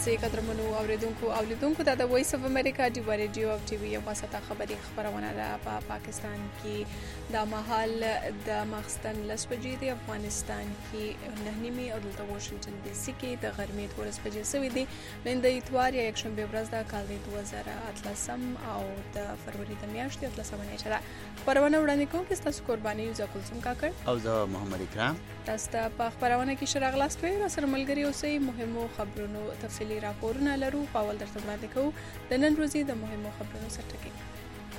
ورځې قدرمنو اوریدونکو او لیدونکو دا د وایس اف امریکا ډیوا ریډیو او ټي وي یو واسطه خبري خبرونه ده په پاکستان کې د مهال د ماخستن 10 بجې د افغانستان کې 9:30 او د واشنگټن ډي سي کې د غرمې 12 بجې سوي دي نن د اتوار یا یکشنبه ورځ د کال 2018 او د فروری د میاشتې 13 نیټه ده خبرونه وړاندې کوم کې تاسو قرباني یو ځکلسم کاکړ او زه محمد اکرام تاسو ته په خبرونه کې شراغلاس کوي را سره ملګری اوسئ مهمو خبرونو تفصیلی راپورونه لرو په اول درته وړاندې کوو د نن ورځې د مهمو خبرونو سرټکی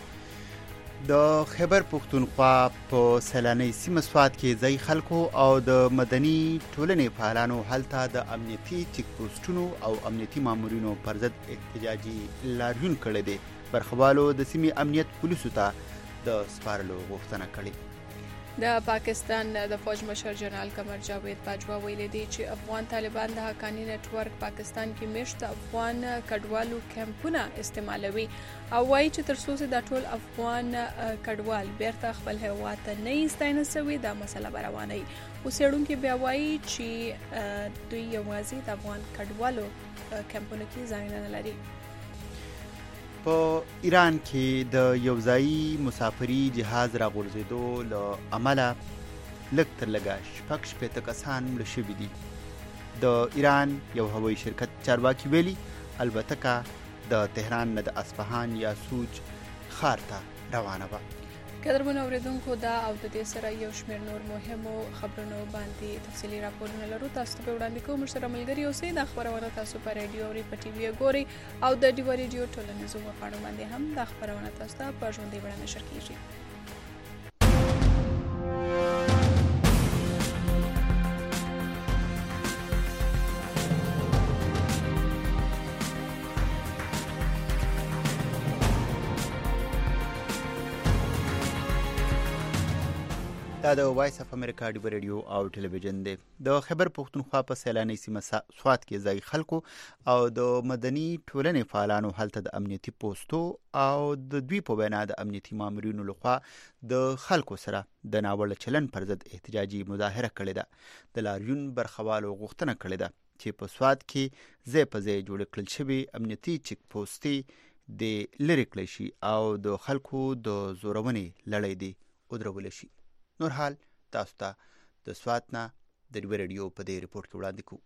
د خیبر پختونخوا په سیلاني سیمه سوات کې ځای خلکو او د مدني ټولنې فعالانو هلته د امنیتي چیک پوسټونو او امنیتي مامورینو پر ضد احتجاجي لاریون کړی دی برخوالو د سیمې امنیت پولیسو ته د سپارلو غوښتنه کړې د پاکستان د فوج مشر جنرال قمر جاوید باجوا ویلي دی چې افغان طالبان د حقانی نت ورک پاکستان کې مشت افغان کډوالو کمپونه استعمالوي او وایي چې تر څو د ټول افغان کډوال بیرته خپل هیواد ته نه ایستاینه سوي دا مسله روانه وي اوسېدونکو بیا وایي چې دوی یوازې د افغان کډوالو کمپونه کې ځای نه لري په ایران کې د یوځایي مسافري جهاز راغورځېدو له امله لږ تر لږه 6 کسان مړه شوي دي د ایران یو هوایي شرکت چارواکي ویلي البته که د تهران نه د اصفهان یا سوج ښار ته روانه وه قدرمنو اوریدونکو دا او د دې سره یو شمېر نور مهمو خبرونو باندې تفصیلي راپورونه لرو تاسو ته وړاندې کوم سره ملګری اوسئ دا خبرونه تاسو په رادیو او په ټي وي ګوري او د ډیوا ریډیو ټولنیزو وقایعو باندې هم دا خبرونه تاسو ته په ژوندۍ بڼه نشر کیږي دا د وایس اف امریکا ډیوا ریډیو او ټلویزیون دی د خیبر پختونخوا په سیلاني سیمه سوات کې ځای خلکو او د مدني ټولنې فعالانو هلته د امنیتي پوسټو او د دوی په وینا د امنیتي مامورینو لخوا د خلکو سره د ناوړه چلن پر ضد احتجاجي مظاهره کړې ده د لاریون برخوالو غوښتنه کړې ده چې په سوات کې ځای په ځای جوړ کړل شوي امنیتي چیک پوسټې د لرې کړی شي او د خلکو د زورونې لړۍ دی ودرول شي نور حال تاسو ته د سوات نه د ډیوا ریډیو په دې ریپورت کې وړاندې کوو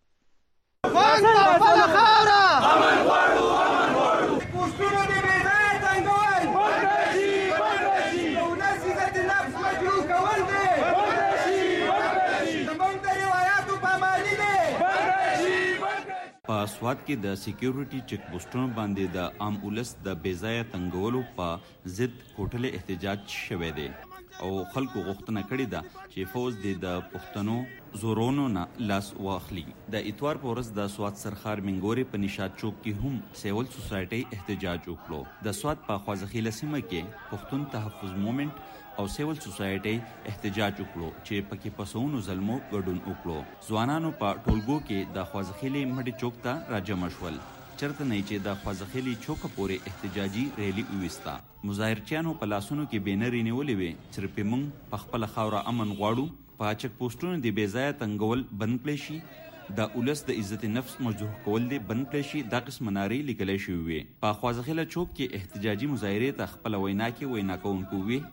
په سوات کې د سکیورټي چیک پوسټونو باندې د عام ولس د بېځایه تنګولو په ضد کوټلې احتجاج شوی دی او خلکو غوښتنه کړې ده چې فوج د پښتنو زورونو نه لاس واخلي د اتوار په ورځ د سوات سرخار منګوري په نشاط چوک کې هم سیول سوسایټي احتجاج وکړو د سوات په خوازخیله سیمه کې پښتون تحفظ موومنټ او سیول سوسایټي احتجاج وکړو چې پکې پسونو ظلمو ګډون وکړو ځوانانو په ټولګو کې د خوازخیله مډي چوک ته راجمع شول چرته نه چې د خوازخیلی چوک پورې احتجاجي ریلی وویستا مظاهرچیانو په لاسونو کې بینرې نیولې وې چې په موږ په خپل خاوره امن غواړو په چک پوسټونو د بېځایه تنګول بند کړی شي د اولس د عزت نفس مجروح کول دی بند کړی شي دا قسم نارې لیکل شوی وي په خوازخیله چوک کې احتجاجي مظاهرې ته خپل وینا کې وینا کوونکو وي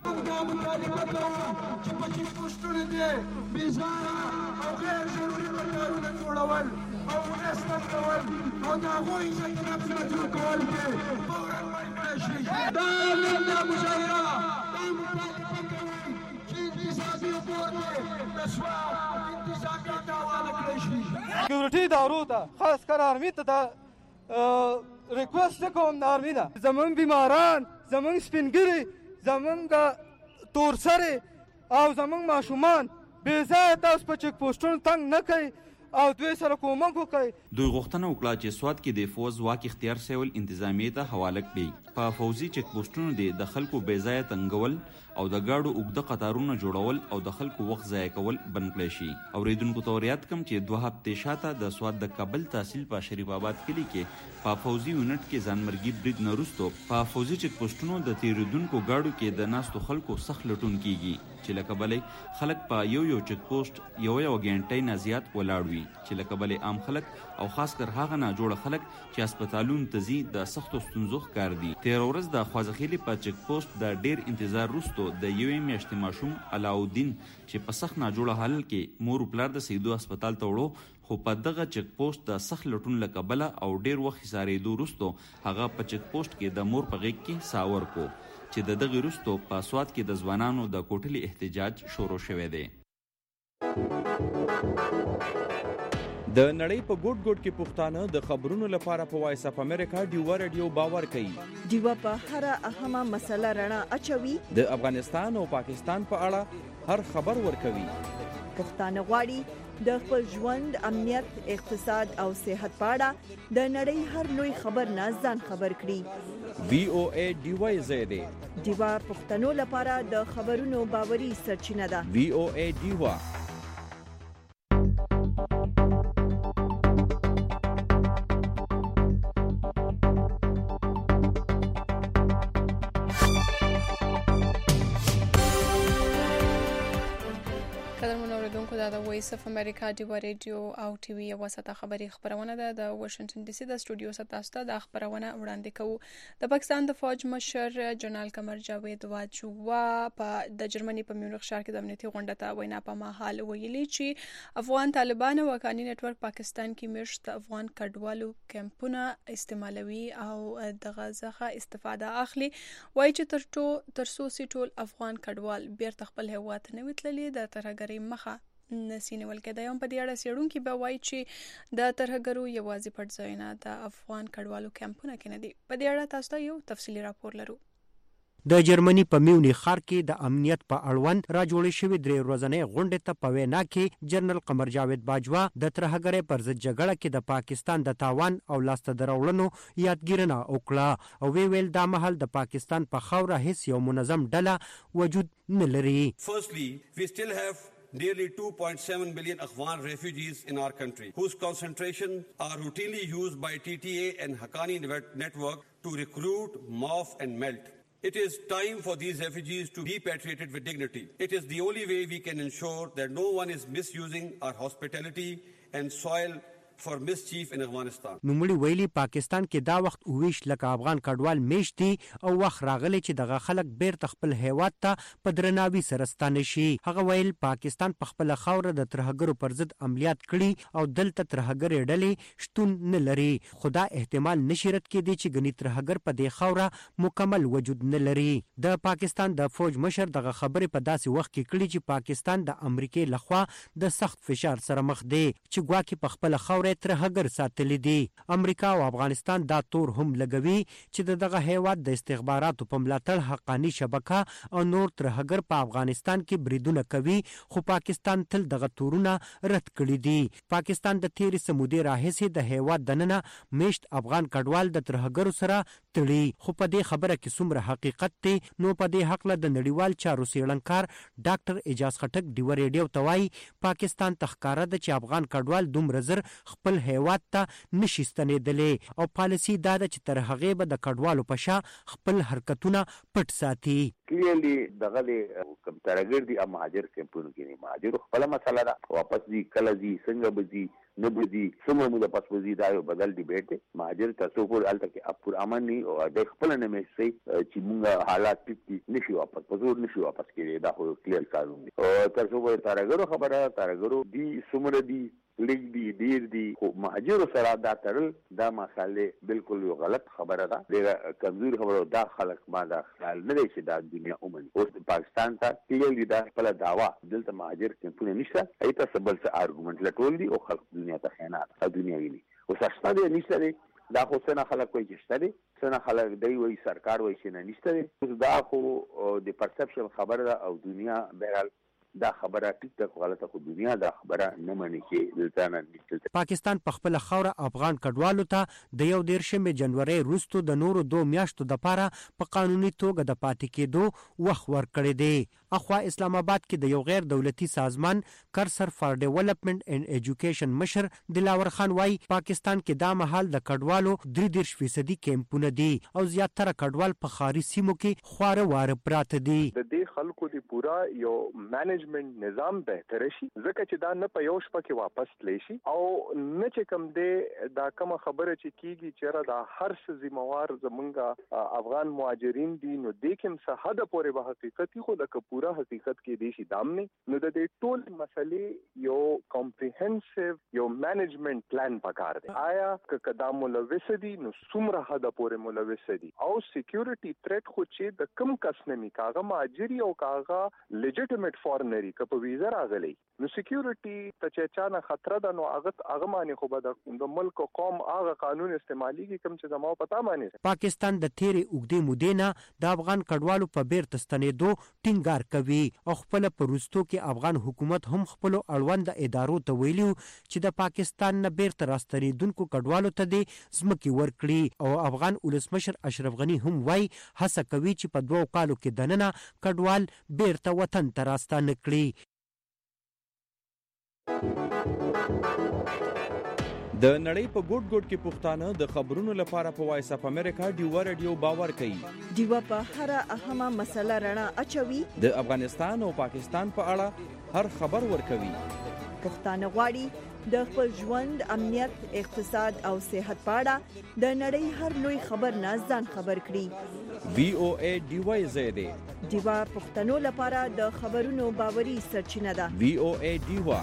او نسل کول او دا غوی عزت نفس مجروح کول دی فورا وینا شي دا نه مشاهره دا مطالبه کوي چې انتصابي پورته د سوات انتصابي داواله کړی شي سکیورټي دارو ته خاص کر آرمي ته دا ریکوست کوم د آرمي نه زمونږ بیماران زمونږ سپینګري زمونږ تورسرې او زمونږ ماشومان بېځایه تاسو په چک پوسټونو تنګ نه کوي او دوی سره کومک وکړي دوی غوښتنه وکړه چې سوات کې د فوز واک اختیار سیول انتظامیه ته حواله کړي په فوزي چک پوسټونو د خلکو بېځایه تنګول او د گاډو اوږده قطارونه جوړول او د خلکو وخت ضایع کول بند کړی شي اوریدونکو ته ریاد کوم چې 2 هفتې شاته د سوات د کابل تحصیل په شریف آباد کلی کې په فوزي یونټ کې ځانمرګي برید نه وروسته په فوزي چک پوسټونو د تیریدونکو گاډو کې د ناستو خلکو سخت لټون کیږي چې لکه بلې خلک په یو چک پوسټ یو غنټې نه زیات ولاړ وي کوي چې له کبل عام خلک او خاص کر هغه نه جوړ خلک چې هسپتالونو ته ځي د سختو ستونزو ښکار دي. تیر ورځ د خوازخیلي په چک پوسټ د ډیر انتظار وروسته د یوې میاشتې ماشوم علاؤالدین چې په سخت ناجوړه حالت کې مور پلار د سیدو هسپتال ته وړو، خو په دغه چک پوسټ د سخت لټون له کبله او ډیر وخت حصارېدو وروسته هغه په چک پوسټ کې د مور په غېږ کې ساور کو چې د دغه وروسته په سوات کې د ځوانانو د کوټلي احتجاج شروع شوی دی. د نړۍ په ګوټ ګوټ کې پښتانه د خبرونو لپاره په وایس اف امریکا ډیوا رادیو باور کوي. ډیوا په هر اهمه مسله رڼا اچوي. د افغانستان او پاکستان په اړه هر خبر ورکوي. پښتانه غواړي د خپل ژوند، امنیت، اقتصاد او صحت په اړه د نړۍ هر لوی خبر نه ځان خبر کړي. VOA ډیوا زیاده ډیوا پښتنو لپاره د خبرونو باوري سرچینه ده. VOA ډیوا. د وایس اف امریکا ډیوا ریډیو او ټي وي یو وسته خبري خبرونه ده د واشنگټن ډي سي د سټوډیو ستاسو د خبرونه وړاندې کوو. د پاکستان د فوج مشر جنرال قمر جاوید باجوا د جرمني په میونخ ښار کې د امنیتي غونډه ته وینا په مهال ویلي چې افغان طالبان او حقانی نتورک پاکستان کې مشت افغان کډوالو کمپونه استعمالوي او د غزاخه استفاده اخلي. وایي چې ترڅو ټول افغان کډوال بیرته خپل هیواد نه وتللي د ترهګرۍ مخه نسینول کېدای. هم په دې اړه څېړونکي به وایي چې د ترهګرو یوازې پټ ځایونه د افغان کډوالو کمپونه کې نه دي. په دې اړه تاسو ته یو تفصیلي راپور لرو. د جرمني په میونخ ښار کې د امنیت په اړوند را جوړې شوې درې ورځنۍ غونډې ته په وینا کې جنرال قمر جاوید باجوا د ترهګرۍ پر ضد جګړه کې د پاکستان د تاوان او لاسته دراوړنو یادګیرنه وکړه او ویل دا مهال د پاکستان په خاوره هیڅ یو منظم ډله وجود نه لري. Firstly, we still have nearly 2.7 million Afghan refugees in our country, whose concentration are routinely used by TTA and Haqqani network to recruit, morph and melt. It is time for these refugees to be repatriated with dignity. It is the only way we can ensure that no one is misusing our hospitality and soil for mischief in Afghanistan. نوموړي ویلي پاکستان کې دا وخت 29 لکه افغان کډوال میشتي او وخت راغلی چې دغه خلک بیرته خپل هیواد ته په درناوي سره ستانه شي. هغه ویل پاکستان په خپل خاوره د ترهګرو پر ضد عملیات کړي او دلته ترهګر ډلې شتون نه لري. خدا احتمال نشي رد کېدی چې ګنې ترهګر په دې خاوره مکمل وجود نه لري. د پاکستان د فوج مشر دغه خبرې په داسې وخت کې کړي چې پاکستان د امریکای لخوا د سخت فشار سره مخ دی چې ګواکې په خپل خاوره ترهګر ساتلی دي. امریکا او افغانستان دا تور هم لګوي چې دغه هیواد د استخباراتو په ملاتړ حقانی شبکه او نور ترهګر په افغانستان کې بریدونه کوي، خو پاکستان تل دغه تورونه رد کړي دي. پاکستان د تیرې سمودې راهیسې د هیواد دننه میشت افغان کډوال د ترهګرو سره تړي. خو په دې خبره کې څومره حقیقت دی نو په دې حق له د نړیوال چارو څېړنکار ډاکټر اعجاز خټک ډیوا ریډیو ته وایي پاکستان ته ښکاره ده چې افغان کډوال دومره زر خپل هیواد ته نشي ستنېدلی او پالیسي دا ده چې تر هغې به د کډوالو په شا خپل حرکتونه پټ ساتي. کلیرلی دغه کوم ترهګر دي او مهاجر کمپونو کې نه مهاجر خپل مسله ده، واپس دي کله دي څنګه به دي نه به دي څومره موده پس به دي دا یو بدل ډیبیټ دی. مهاجر تاسو پورې هلته کې پر امن ني او د خپل نه مې چې مونږ حالات ټیټ نشي واپس په زور نشي واپس کېږي. دا خو کلیر قانون دی. او تاسو پورې ترهګرو خبره ترهګرو دي څومره دي لیک دي ډیر دي، خو مهاجر سره دا تړل دا مسالې بالکل یو غلط خبره ده، ډیره کمزور خبره. دا خلک ما دا خیال نه دی چې دا دنیا ومني. اوس پاکستان ته کلیرلی دا خپل دعوا دلته مهاجر کمپونه نشته، ایته سبل څه ارګومنټ لټول دي او خلک دنیا ته خیانت او دنیا ویني. اوس شته دی نشته دی دا خو څنګه خلک کوي چې شته دی، څنګه خلک دی وایي سرکار وایي چې نه نشته دی. اوس دا خو د پرسپشن خبره ده او دنیا بهرحال دا خبره ټیک غلطه، خو دنیا دا خبره نه مني چې دلته نه. پاکستان په خپل خاوره افغان کډوالو ته د 1 جنوري وروسته د نورو 2 میاشتو لپاره په قانوني توګه د پاتې کېدو وخت ورکړی دی. اخوا اسلام آباد کې د یو غیر دولتي سازمان کرسر فار ډیولپمنٹ اینڈ ایجوکیشن مشر دلاور خان وايي پاکستان کې دا مهال د کډوالو 33% کیمپونه دي او زیاتره کډوال په خاري سیمو کې خواره واره پراته دي. د دې خلکو د پورا یو مینجمنت نظام بهتر شي ځکه چې دا نه په یو شپه کې واپس تلی شي او نه چې کوم دی دا کوم خبره چې کیږي چې را دا هر څه ذمہوار زمونږ افغان مهاجرین دي نو د کوم څه حد پورې به حقیقت خو د پورا حقیقت کې دي شي دام نه نو د دې ټول مسلې یو کمپریهنسیو یو مینجمنت پلان پکار دی آیا که دا ملوث دي نو څومره حد پورې ملوث دي او سکیورټي تھریټ خو چې د کم کس نه می کاغه ماجری او کاغه لیجیټیمیټ فورنری که په ویزا راغلی نو سکیورټي ته چې چانه خطر ده نو هغه معنی خو به د ملک او قوم هغه قانون استعماليږي کوم چې زمو پتا معنی پاکستان د تیرې اوږدې مودې نه د افغان کډوالو په بیرته ستنېدو ټینګار کوي او خپل پروستو کې افغان حکومت هم خپل اړوند ادارو ته ویلو چې د پاکستان نه بیرته راستنېدونکو کډوالو ته د ځمکې ورکړي او افغان ولسمشر اشرف غنی هم وایي هڅه کوي چې په 2 کالو کې دننه کډوال بیرته وطن ته راستانه کړي. د نړۍ په ګوټ ګوټ کې پښتانه د خبرونو لپاره په وایس اف امریکا ډیوا رادیو باور کوي. ډیوا په هر اهمه مسله رڼا اچوي. د افغانستان او پاکستان په اړه هر خبر ورکوي. پښتانه غواړي د خپل ژوند امنیت اقتصاد او صحت په اړه د نړۍ هر لوی خبر نه ځان خبر کړي. VOA ډیوا زیاده ډیوا پښتنو لپاره د خبرونو باوري سرچینه ده. VOA ډیوا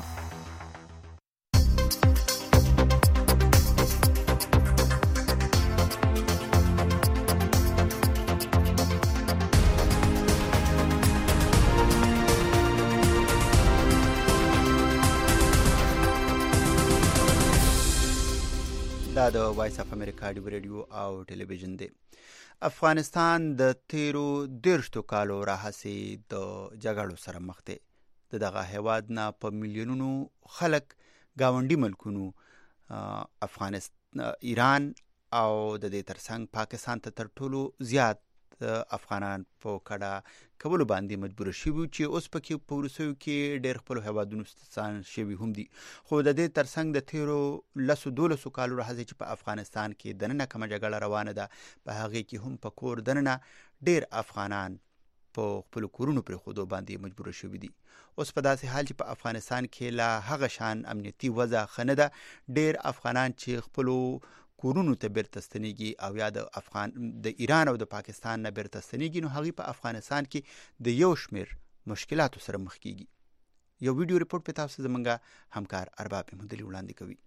دا د وایس اف امریکا ډیو رادیو او ټلویزیون دی. افغانستان د تیرو 13 کالو راهیسې د جګړو سره مخ دی. دغه هیواد نه په میلیونونو خلک گاونډي ملکونو افغانستان ایران او د دې ترڅنګ پاکستان ته تر ټولو زیات افغانان په کډه کولو باندې مجبور شوي چې اوس پکې په وروستیو کې ډېر خپل هیوادونو ستان شوي هم دي. خو د دې ترڅنګ د تیرو 12 کالو راهیسې چې په افغانستان کې دننه کومه جګړه روانه ده په هغې کې هم په کور دننه ډېر افغانان په خپل کورونو پرېښودو باندې مجبور شوي دي. اوس په داسې حال چې په افغانستان کې لا هغه شان امنیتي وضع ښه نه ده. ډېر افغانان چې خپلو کورونو ته بیرته ستنېږي او یا د ایران او د پاکستان نه بیرته ستنېږي نو هغوی په افغانستان کې د یو شمېر مشکلاتو سره مخ کېږي. یو ویډیو ریپورټ په تاسو زموږ همکار ارباب محمدعلي وړاندې کوي.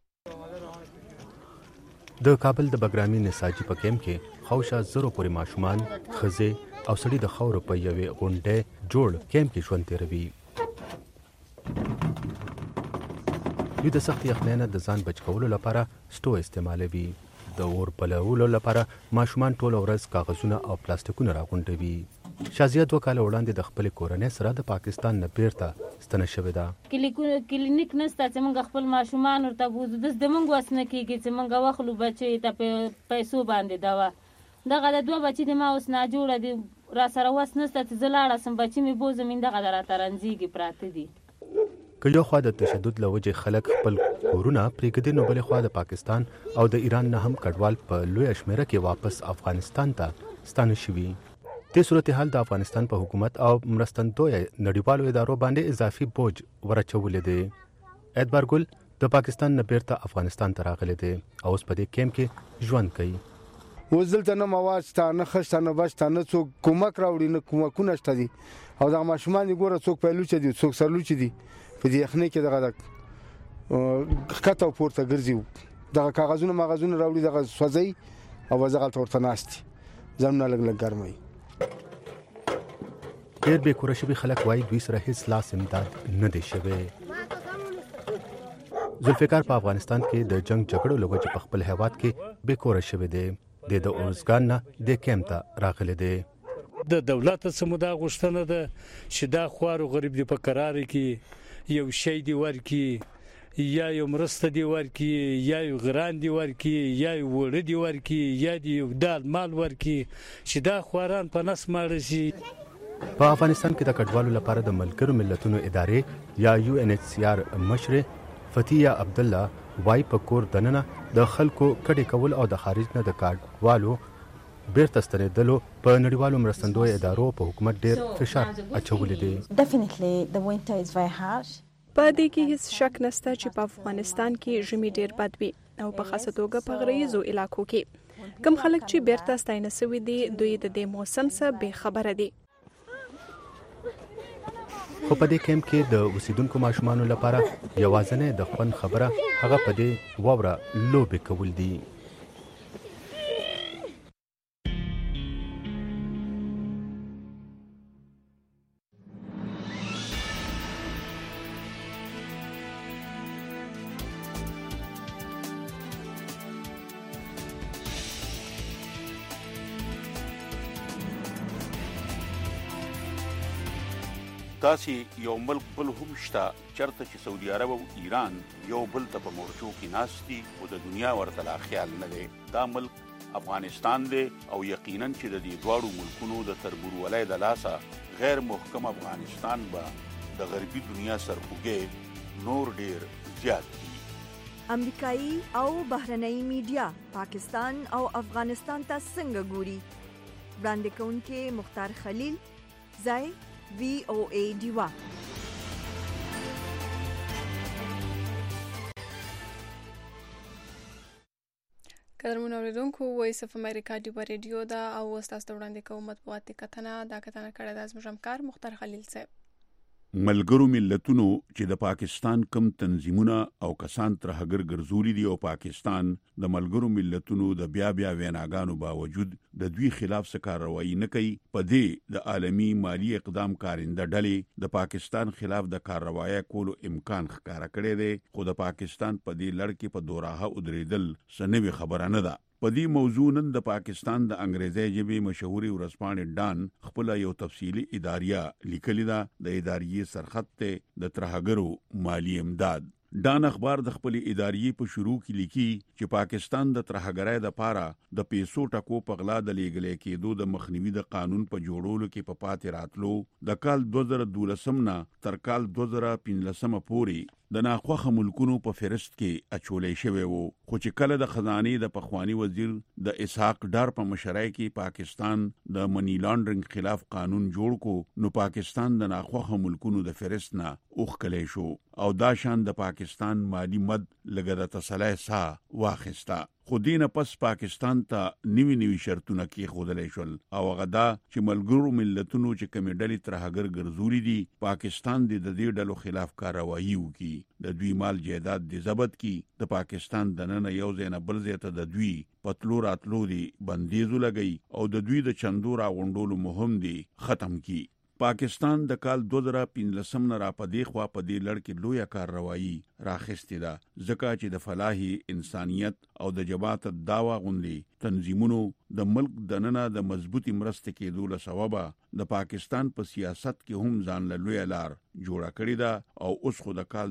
د کابل د بګرامي نساجي په کیمپ کې خوشا زرو پورې ماشومان خزې او سړي د خاورو په یوې غونډې جوړ کیمپ کې ژوند تیروي. دوی د سخت یخنۍ نه د ځان بچ کولو لپاره سټو استعمالوي. د اور بلولو لپاره ماشومان ټوله ورځ کاغذونه او پلاستیکونه راغونډوي. شازیه 2 کاله وړاندې د خپل کورنۍ سره د پاکستان نه بیرته ستنه شوې ده. کلینیک نشته چې موږ خپل ماشومان ورته بوزو. د موږ وس نه کېږي چې موږ واخلو بچي ته په پیسو باندې دوا. دغه د 2 بچي د ما اوس ناجوړه دي را سره وس نشته چې زه لاړه سم بچي مې بوزم دغه د راته رنځېږي پراته دي. که یو خوا د تشدد له وجې خلک خپل کورونه پرېږدي نو بلې خوا د پاکستان او د ایران نه هم کډوال په لویه شمېره کې واپس افغانستان ته ستانه شوي. دې صورتحال د افغانستان په حکومت او مرستندویه نړیوالو ادارو باندې اضافي بوج ورچولی دی. اعتبار ګل د پاکستان نه بیرته افغانستان ته راغلی دی او اوس په دې کیمپ کې ژوند کوي. اوس دلته نه مواد شته نه ښه شته نه بچ شته نه څوک کومک راوړي نه کومکونه شته دي او دغه ماشومان دې ګوره څوک پیلوچه دي څوک سرلوچه دي په دې یخنۍ کې دغه ښکته او پورته ګرځي دغه کاغذونه ماغذونه راوړي دغه سوځي او هغلته ورته ناست دي ځانونه لږ لږ ګرموي. ډېر بې کوره شوي خلک وایي دوی سره هېڅ لاس امداد نه دی شوی. ذوالفقار په افغانستان کې د جنگ جګړو له وجې په خپل هیواد کې بې کوره شوی دی. د اورزګان نه د کیمپ ته راغلی دی. د دولت څخه دا غوښتنه ده چې دا خوارو غریب دی په قرار کې یو شی دی ورکی یا یو مرسته دی ورکی یا یو غران دی ورکی یا یو وړه دی ورکی یا دی یو دال مال ورکی چې دا خواران په نس ماړه شي. په افغانستان کې د کډوالو لپاره د ملګرو ملتونو ادارې یا UNHCR مشر فتیه عبدالله وای په کور دننه د خلکو کډې کول او د خارج نه د کډوالو بیرته ستنېدلو په نړیوالو مرستندویه ادارو په حکومت ډېر فشار اچولی دی. په دې کې هیڅ شک نشته چې په افغانستان کې ژمي ډېر بد وي او په خاصه توګه په غريزو علاقو کې کم خلک چې بیرته ستاینه شوي دي دوی د دې موسم څخه بې خبره دي. خو په دې کیمپ کې د اوسیدونکو ماشومانو لپاره یوازینۍ د خوند خبره هغه په دې واوره لوبې کول دي. داسې یو ملک بل هم شته چرته چې سعودي عرب او ایران یو بل ته په مورچو کې ناست دي او د دنیا ورته لا خیال نه دی. دا ملک افغانستان دی او یقینا چې د دې دواړو ملکونو د تربورولۍ د لاسه غیر محکم افغانستان به د غربي دنیا سرخوږی نور ډیر زیات دي. امریکایي او بهرنۍ میډیا پاکستان او افغانستان ته څنګه ګوري؟ وړاندې کوونکي مختار خلیل، ځای VOA ډیوا. قدرمن اوریدونکو وایس اف امریکا ډیوا ریډیو دا او تاسو وړاندې کوم مطبوعاتي کتنه کړه د زموږ همکار مختار خلیل صاحب. ملګرو ملتونو چې د پاکستان کم تنظیمونه او کسان ترهګر ګرځولي دي او پاکستان د ملګرو ملتونو د بیا ویناګانو باوجود د دوی خلاف څه کاروایی نه کوي. په دې د عالمی مالی اقدام کارنده ډلې د پاکستان خلاف د کاروایی کولو امکان ښکارا کړی دی، خو د پاکستان په دې لړ کې په دوراهه ودرېدل سنوي خبره نه ده. په دې موضوع نن د پاکستان د انګریزي ژبې مشهوري ورځپاڼې ډان خپل یو تفصیلی اداریه لیکلی ده. د اداریې سرخط ته د ترهګرو مالی امداد. ډان اخبار د خپل اداریې په شروع کې لیکي چې پاکستان د ترهګرۍ د پاره د پیسو ټکو په غلا د لیږلې کېدو د مخنیوي د قانون په جوړولو کې په پاتې راتلو د کال 2012 نه تر کال 2015 پورې د ناخوخه ملکونو په فهرست کې اچولې شوی وو. خو چې کله د خزانه د پخوانی وزیر د اسحاق ډار په مشرۍ کې پاکستان د منی لانډرینګ خلاف قانون جوړ کو نو پاکستان د ناخوخه ملکونو د فهرست نه اوخکلې شو او دا شان د پاکستان مالی مد لګه د تسلای سا واخستا. خو دینه پس پاکستان ته نوی شرطونه کې خودلې شول او غدا چې ملګرو ملتونو چې کمیډلې ترهګر ګرځولې دي پاکستان د دې ډلو خلاف کاروایی وکړي، د دوی مال جایداد د ضبط کی، د پاکستان د نن یو ځای نه بل ځای ته د دوی پتلو راتلو دي بندیزو لګي او د دوی د چندورا غونډولو مهم دي ختم کی. پاکستان د کال 2015 نه را پدې خوا پدې لړ کې لوی کارروایی راخستې ده، ځکه چې د فلاحي انسانيت او د جماعت داوا غوندي تنظیمونو د ملک د ننه د مضبوطی مرسته کېدو له سببه د پاکستان په سیاست کې هم ځان له لوی لار جوړه کړې ده او اوس خو د کال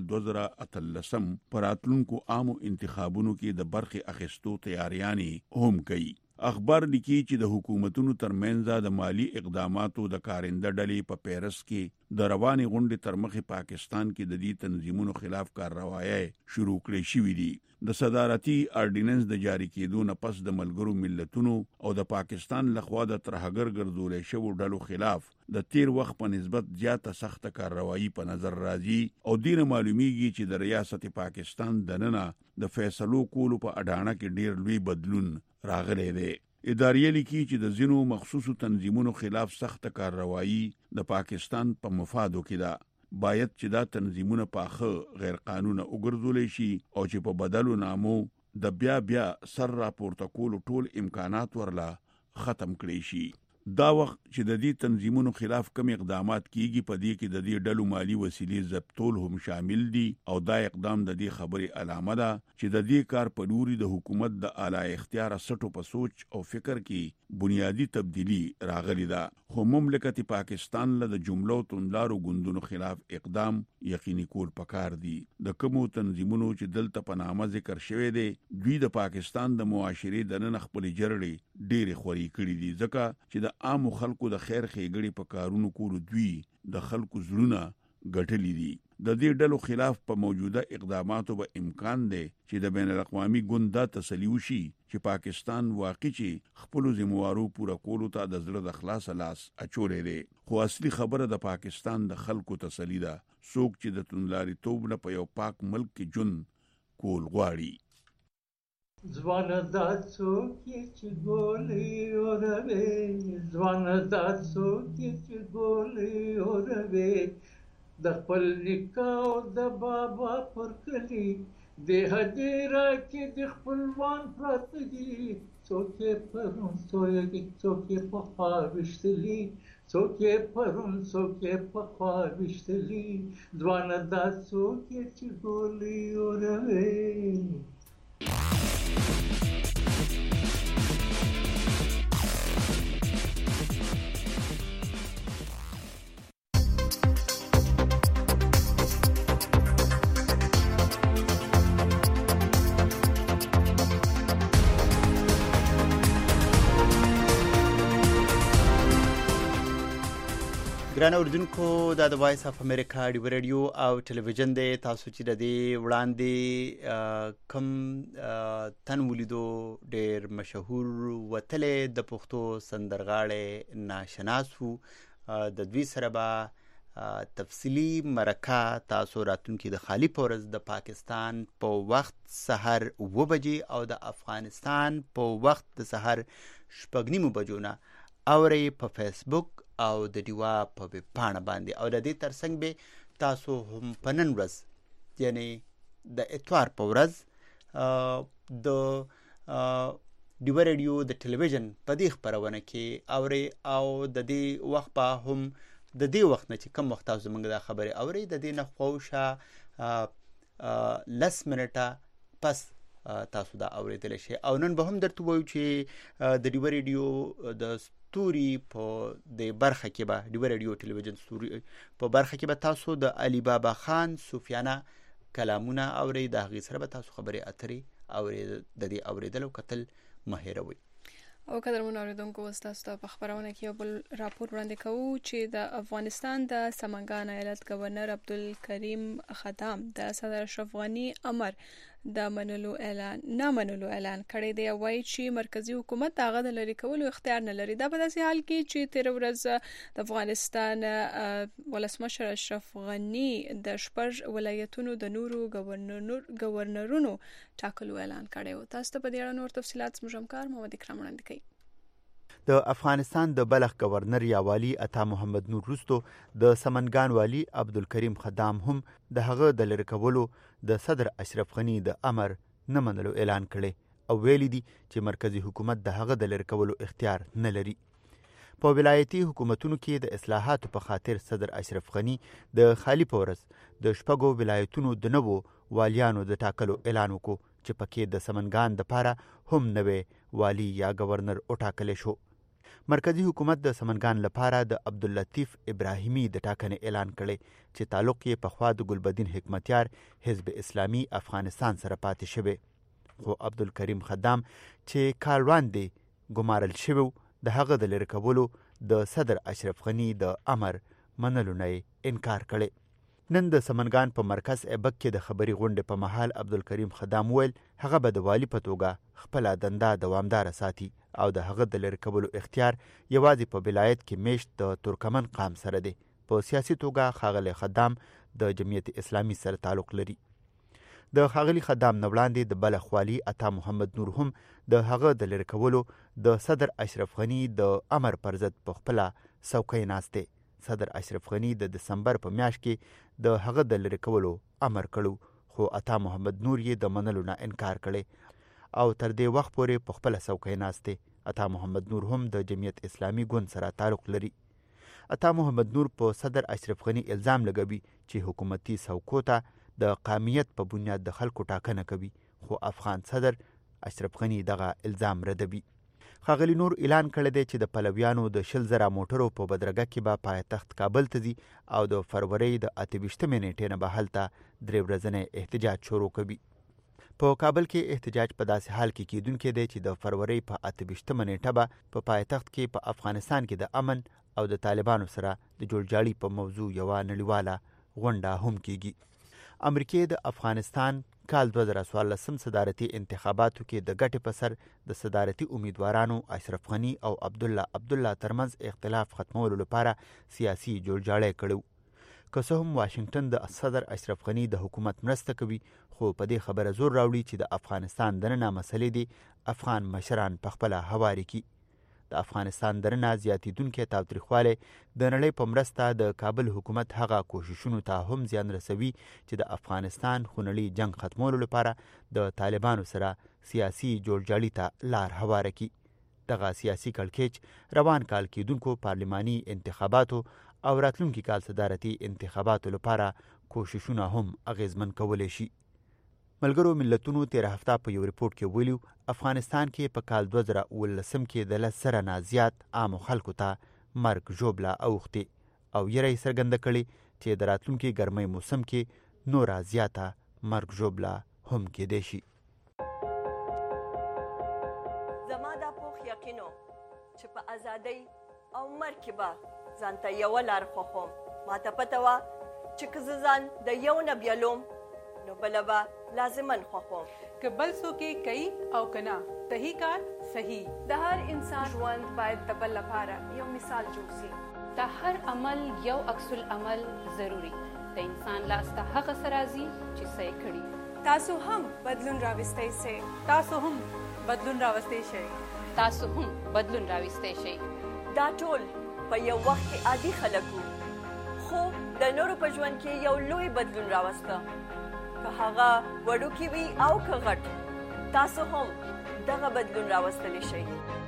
2013 پر راتلونکو عامو انتخابونو کې د برخې اخیستو تیاریانې هم کوي. اخبار لیکي چې د حکومتونو ترمنځ د مالی اقداماتو د کارنده ډلې په پیرس کې د رواني غونډې تر مخې پاکستان کې د دې تنظیمونو خلاف کارروایی شروع کړې شوې دي. د صدارتي اورډیننس د جاری کېدو نه پس د ملګرو ملتونو او د پاکستان لخوا د ترهګر ګرځولې شوو ډلو خلاف د تیر وخت په نسبت زیاته سخت کارروایی په نظر راځي او دین معلومیږي چې د ریاست پاکستان د ننه د فیصلو کولو په اډانه کې ډیر لوی بدلون راغلی دی. اداریه لیکي چې د ځینو مخصوصو تنظیمونو خلاف سخت کارروایی د پاکستان په مفادو کې ده. باید چې دا تنظیمونه پاخه غیر قانوني وګرځول شي او چې په بدلو نامو د بیا سر راپورته کولو ټول امکانات ورلا ختم کړي شي. دا وخت چې د دې تنظیمونو خلاف کوم اقدامات کیږي په دې کې د دې ډلو مالی وسیلې ضبطول هم شامل دي او دا اقدام د دې خبرې علامه ده چې د دې کار په لوري د حکومت د اعلی اختیار سټو په سوچ او فکر کې بنیادی تبدیلی راغلی ده. خو مملکت پاکستان له د جملو توندارو ګوندونو خلاف اقدام یقیني کول پکار دي. د کومو تنظیمونو چې دلته په نامه ذکر شوی دی دوی د پاکستان د معاشري د نن خپل جرړې ډېر خوري کړی دي، ځکه چې د عام خلکو د خیر ښېګړې په کارونو کولو دوی د خلکو زړونه ګټلې دي. د دې ډلو خلاف په موجوده اقداماتو به امکان دی چې د بین الاقوامي ګوند دا تسلی وشي چې پاکستان واقعي خپل ذمہوارو پوره کولو ته د زړه د خلاص لاس اچولې دی. خو اصلي خبره د پاکستان د خلکو تسلی ده، څوک چې د توندلاري توب نه په یو پاک ملک کې ژوند کول غواړي. ځوانه دا څوک چې ګولې اوروي، ځوانه دا څوک چې ګولې اوروي، د خپل نیکه او د بابا پر کلي د هدیره کې د خپلوان پراته دي. څوک یې پرون تویږي، څوک یې پخوا ویشتلي، څوک یې پرون څوک یې پخوا ویشتلي، ځوانه دا څوک چې ګولې اوروي. ګران اوریدونکو دا د وایس اف امریکا ډیو ریډیو او ټلویزیون دی. تاسو چې د دې وړاندې کم تن ولیدو ډېر مشهور وتلې د پښتو سندرغاړی ناشناس وو. د دوی سره به تفصیلی مرکه تاسو راتلونکي د خالی په ورځ د پاکستان په وخت سحر 9 بجې او د افغانستان په وخت د سحر 6:30 بجو نه اوري په فیسبوک او د ډیوا په پاڼه باندې. او د دې ترڅنګ به تاسو هم په نن ورځ یعنی د اتوار په ورځ د ډیوا ریډیو د ټلویزیون په دې خبرونه کې اوري او د دې وخت په هم د دې وخت نه چې کم وخت تاسو موږ دا خبره اوري د دې نه خوښه 10 منټه پس تاسو دا اوریدل شي. او نن به هم درته وایو چې د ډیوا ریډیو د ستوري په د برخه کې به ډیوا ریډیو ټلویزیون ستوري په برخه کې به تاسو د علي بابا خان صوفیانه کلامونه اوري. د هغې سره به تاسو خبرې اترې اوري. د دې اوریدل او کتل مه هېروئ. او قدرمن اوریدونکو تاسو ته په خبرونه کې یو بل راپور وړاندې کوو چې د افغانستان د سمنګان ایالت گورنر عبدالکریم خدام د صدر اشرف غنی امر د منلو اعلان کړی دی. وایي چې مرکزی حکومت هغه د لری کولو اختیار نه لري. دا په داسې حال کې چې تیر ورځ د افغانستان ولسمشر اشرف غنی د 8 ولایتونو د نورو گورنرونو ټاکلو اعلان کړی و. تاسو ته په دې اړه نور تفصيلات زموږ همکار محمد اکرام وړاندې کوي. د افغانستان د بلخ گورنر یا والی عطا محمد نور رستو د سمنګان والی عبدالکریم خدام هم د هغه د لری کولو د صدر اشرف غنی د امر نه منلو اعلان کړي او ویلي دي چې مرکزی حکومت د هغه د لری کولو اختیار نه لري. په ولایتي حکومتونو کې د اصلاحاتو په خاطر صدر اشرف غنی د خالی پورس د شپږو ولایتونو د نوو والیانو د ټاکلو اعلان وکړ چې پکې د سمنګان د پاره هم نوې والی یا گورنر او ټاکل شو. مرکزی حکومت د سمنګان لپاره د عبداللطیف ابراهیمی د ټاکنې اعلان کړي چې تعلق یې په خوا د ګلبدین حکمتیار حزب اسلامی افغانستان سره پاتې شوی. خو عبدالکریم خدام چې کال وړاندې ګمارل شوی د هغه د لری کولو د صدر اشرف غنی د امر منلو نه انکار کړي. نن د سمنګان په مرکز ایبک کې د خبري غونډې په محل عبدالکریم خدام ویل هغه به د والی په توګه خپل دنده دوامدار ساتي او د هغه د لری کولو اختیار یوازې په ولایت کې میشت د ترکمن قام سره دی. په سیاسي توګه خاغلی خدام د جمعیت اسلامی سره تعلق لري. د خاغلی خدام نوړاندې د بلخ والی عطا محمد نور هم د هغه د لری کولو د صدر اشرف غنی د امر پر ضد په خپل څوکۍ ناسته. صدر اشرف غنی د دسمبر په میاشت کې د هغه د لری کولو امر کړو خو عطا محمد نور یې د منلو نه انکار کړي او تر دې وخت پورې په خپل څوکۍ ناسته. عطا محمد نور هم د جمعیت اسلامی ګوند سره تعلق لري. عطا محمد نور په صدر اشرف غنی الزام لګوي چې حکومتي څوکو ته د قومیت په بنیاد د خلکو ټاکنه کوي خو افغان صدر اشرف غنی دغه الزام ردوي. خاغلی نور اعلان کړی دی چې د پلویانو د 20,000 موټرو په بدرګه کې به پایتخت کابل ته ځي او د فروری د 28 نیټې نه به هلته 3 ورځې احتجاج شروع کوي. په کابل کې احتجاج په داسې حال کې کیدونکې دی چې د فروری په 28 نیټه به په پایتخت کې په افغانستان کې د امن او د طالبانو سره د جوړجاړي په موضوع یو نړیواله غونډه هم کیږي. امریکای د افغانستان کال 2014 صدارتي انتخاباتو کې د ګټې په سر د صدارتي امیدوارانو اشرف غنی او عبدالله ترمنځ اختلاف ختمولو لپاره سیاسي جوړجاړی کړو. که څه هم واشنگټن د صدر اشرف غنی د حکومت مرسته کوي، خو په دې خبره زور راوړي چې د افغانستان دننه مسلې دي افغان مشران په خپل هواري کی. د افغانستان دننه زیاتیدونکو تاوتریخواله د نړۍ په مرسته د کابل حکومت هغه کوششونو ته هم زیان رسوي چې د افغانستان خونړي جنگ ختمولو لپاره د طالبانو سره سیاسي جوړجاړي ته لار هواره کی. دغه سیاسي کړکېچ روان کال کېدونکو پارلماني انتخاباتو او راتلونکي کال صدارتي انتخاباتو لپاره کوششونه هم اغیزمن کولی شي. ملګرو ملتونو تیر هفته په یو ریپورت کې ویلو افغانستان کې په کال 2019 کې د 10 سره نه زیات عام خلکو ته مرګ ژوبله اوختي او یې څرګنده کړي چې د راتلونکي ګرمۍ موسم کې نوره زیاته مرګ ژوبله هم کېدای شي. زما دا پوخ یقینو چې په ازادۍ او مرګ کې به ځانته یوه لار خوښوم. ماته پته وه چې که زه ځان د یو نه بیلوم نو بله به لازماً خوښوم. که بل څوک یې کوي او که نه صحیح کار صحیح. د هر انسان ژوند باید د بل لپاره یو مثال جوړ شي. د هر عمل یو عکس العمل ضروري. د انسان لاس ته هغه څه راځي چې څه یې کړي. تاسو هم بدلون راوستی شئ. تاسو هم بدلون راوستی شئ. تاسو هم بدلون راوستی شئ. دا ټول په یو وخت کې عادي خلک وو، خو د نورو په ژوند کې یو لوی بدلون راوسته. که هغه وړوکی وي او که غټ، تاسو هم دغه بدلون راوستلی شئ.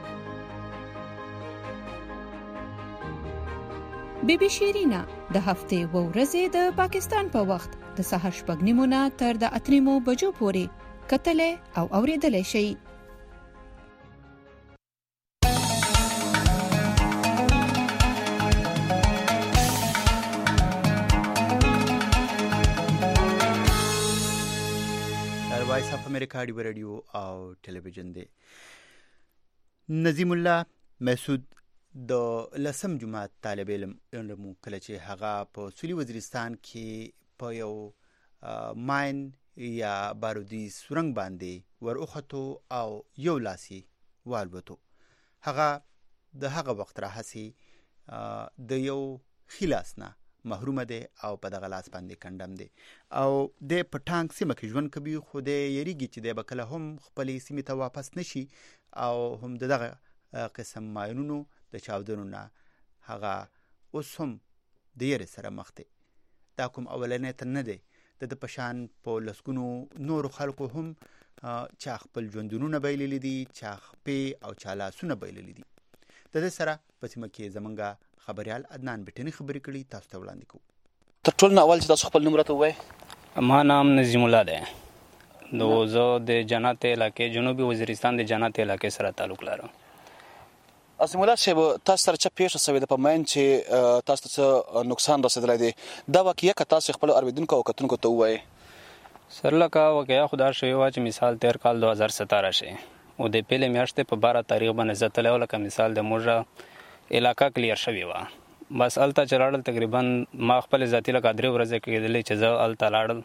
بیبي شیرینا د هفتې و ورځې د پاکستان په وخت د سهار 6:30 نه تر د 8 بجو پورې کتلې او اوریدلې شئ. وایس اف امریکا دی رادیو او ټلویزیون دی. نظیم الله مسعود د لسم جماعت طالب علم کله چې هغه په سویلي وزیرستان کې په یو ماین یا بارودي سورنګ باندې ورخته او یو لاسي والوتو. هغه د هغه وخت راهسي د یو خلاص نه محروم دی او په دغه لاس باندې کندم دی او د پټانګ سیمه کې ژوند کوي. خو د یریږي چې د بکله هم خپل سیمه ته واپس نشي او هم دغه قسم ماینونو د چاودنو نه هغه اوس هم د یری سره مخ دی. دا کوم اولنې ته نه دی، د پشان په لسګونو نور خلکو هم چا خپل ژوندونونه بایللي دي، چا خپې او چا لاسونه بایللي دي. د دې سره په سیمه کې زمونږ خبريال عدنان بټنی خبرې کړي، تاسو ته وړاندې کوو. تر ټولو نه اول چې تاسو خپل نوم راته ووایئ. ما نام نظیم الله دی. زه د جنات علاقې جنوبي وزیرستان د جنات علاقې سره تعلق لرم. نظیم الله صاحب، تاسو سره چې پیښه شوې ده په ماین چې تاسو ته نقصان رسیدلی دی، دا واقعیا که تاسو خپل اوریدونکو او کتونکو ته ووایئ. سر لکه واقعیا خدا شوی وا چې مثال تیر کال 2017 شي او د پیلې میاشتې په 12 تاریخ باندې زتلې ولکه مثال د موږ علاقہ کلیر شوی و. بس الته چلاړل تقریبا ما خپل ذاتی لکه درې ورځې کېدلې چې زه الته لاړل.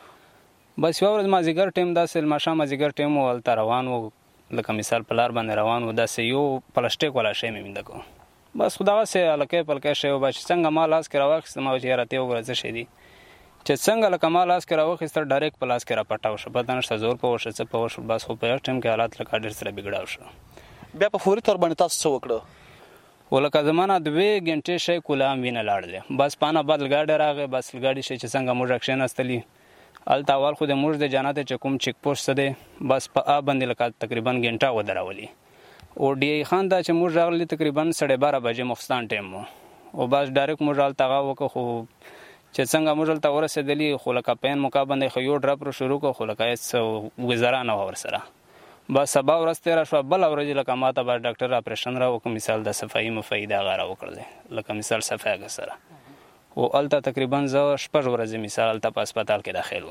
بس یو ورځ مازیګر ټیم داسې ماښام مازیګر ټیم و الته روان و، لکه مثال په لار باندې روان و، داسې یو پلاستیک والا شی مې وینده کو. بس خدا واسه الکه پلکه شی و، بس څنګه ما لاس کې راوخستم او چې راته وګرځه شي دي چې څنګه لکه ما لاس کې راوخستر ډایرکټ په لاس کې را پټاو شو، پته نشته زور په وشه څه په وشه. بس خو په ټیم کې حالات لکه ډېر سره بګړاو شو. بیا په فوري تور باندې تاسو څه وکړو؟ ولکه زمانہ 2 غنټې شي کولام وینه لاړل. بس پانه بدل گاډي راغې، بس گاډي شي چې څنګه موږ اکشن استلی الته اول خو د موږ د جنات چکم چیک پوسټ ده، بس په ا باندې لکه تقریبا غنټه و دراولي او ډی خان دا چې موږ راغلی تقریبا 12:30 بجې مفستان ټیم او بس ډایرکټ موږ الته وکړو. خو چې څنګه موږ الته ورسېدلی خو لکه پین مقابله خو یو ډراپ شروع کو، خو لکه هیڅ گزارانه ور سره. بس سبا ورځ تیر شو، بل ورځ لکه ماته به ډاکټر اپریشن را وکړ، مثال د صفائی مفیدا غاره وکړل، لکه مثال صفایګه سره او الته تقریبا زه 6 ورځې مثال الته په هسپتال کې داخل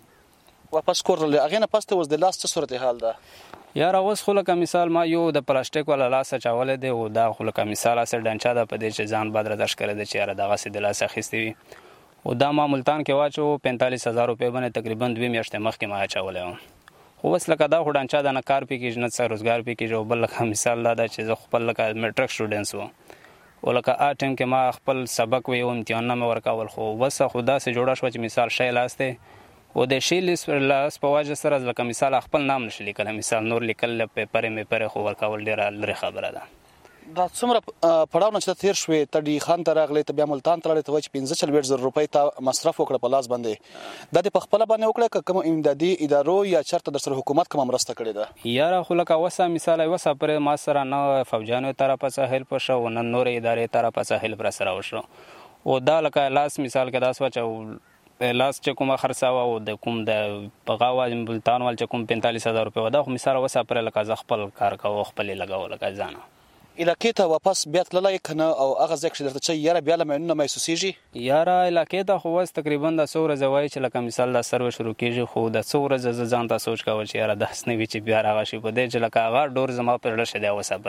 و. واپس کورل هغه نه پاسته وز د لاست صورتحال ده یار. اوس خو لکه مثال ما یو د پلاستیک ولا لاس چاولې دی او دا خو لکه مثال اسه ډنچا ده په دې چې ځان بدر داش کړی دی چې یار دغه سي د لاس اخیستی وي او دا ما ملتان کې واچو 45000 روپۍ باندې تقریبا 2 میاشتې مخکې ما اچولې وم خو بس لکه دا خو ډانچا د نه کار پې کېږي نه څه روزګار پې کېږي او بل لکه مثال دا ده چې زه خپل لکه میټرک سټوډنټس وم او لکه ټایم کې ما خپل سبق وی او امتحانونه مې ورکول خو بس خو داسې جوړه شوه چې مثال شی لاس دی او د شی لاس په وجه سره لکه مثال خپل نام نشي لیکلی مثال نور لیکل پیپرې میپرې خو ورکول ډېره لرې خبره ده دا څومره پړاونه چې تیر شوې ته ډي خان ته راغلی ته بیا ملتان ته لاړې ته وایي چې 45,000 روپۍ ته مصرف وکړه په لاس باندې دا دې په خپله باندې وکړه که کوم امدادي ادارو یا چېرته در سره حکومت کومه مرسته کړې ده یاره خو لکه اوسه مثال اوسه پرې ما سره نه فوجانو طرفه څخه هیلپ وشو او نه نورې ادارې طرفه څخه هیلپ را سره وشو او دا لکه لاس مثال کې داس وچه لاس چې کومه خرڅاوه او د کوم د بغاوه ملتان وال چې کوم 45,000 روپۍ دا خو مثال اوسه پرې لکه زه خپل کار کوم خپلې لګاو لکه ځانه علاقې ته واپس بیا تللی که نه او هغه ځای کښې درته چې یاره بیا له مینونه محسوسېږي یاره علاقې ته خو اوس تقریبا دا څو ورځې وایي چې لکه مثال دا سروه شروع کېږي خو دا څو ورځې زه ځان ته سوچ کوه چې یاره داسې نه وي چې بیا راغه شي په دې چې لکه هغه ډور زما پر زړه شي دی اوسه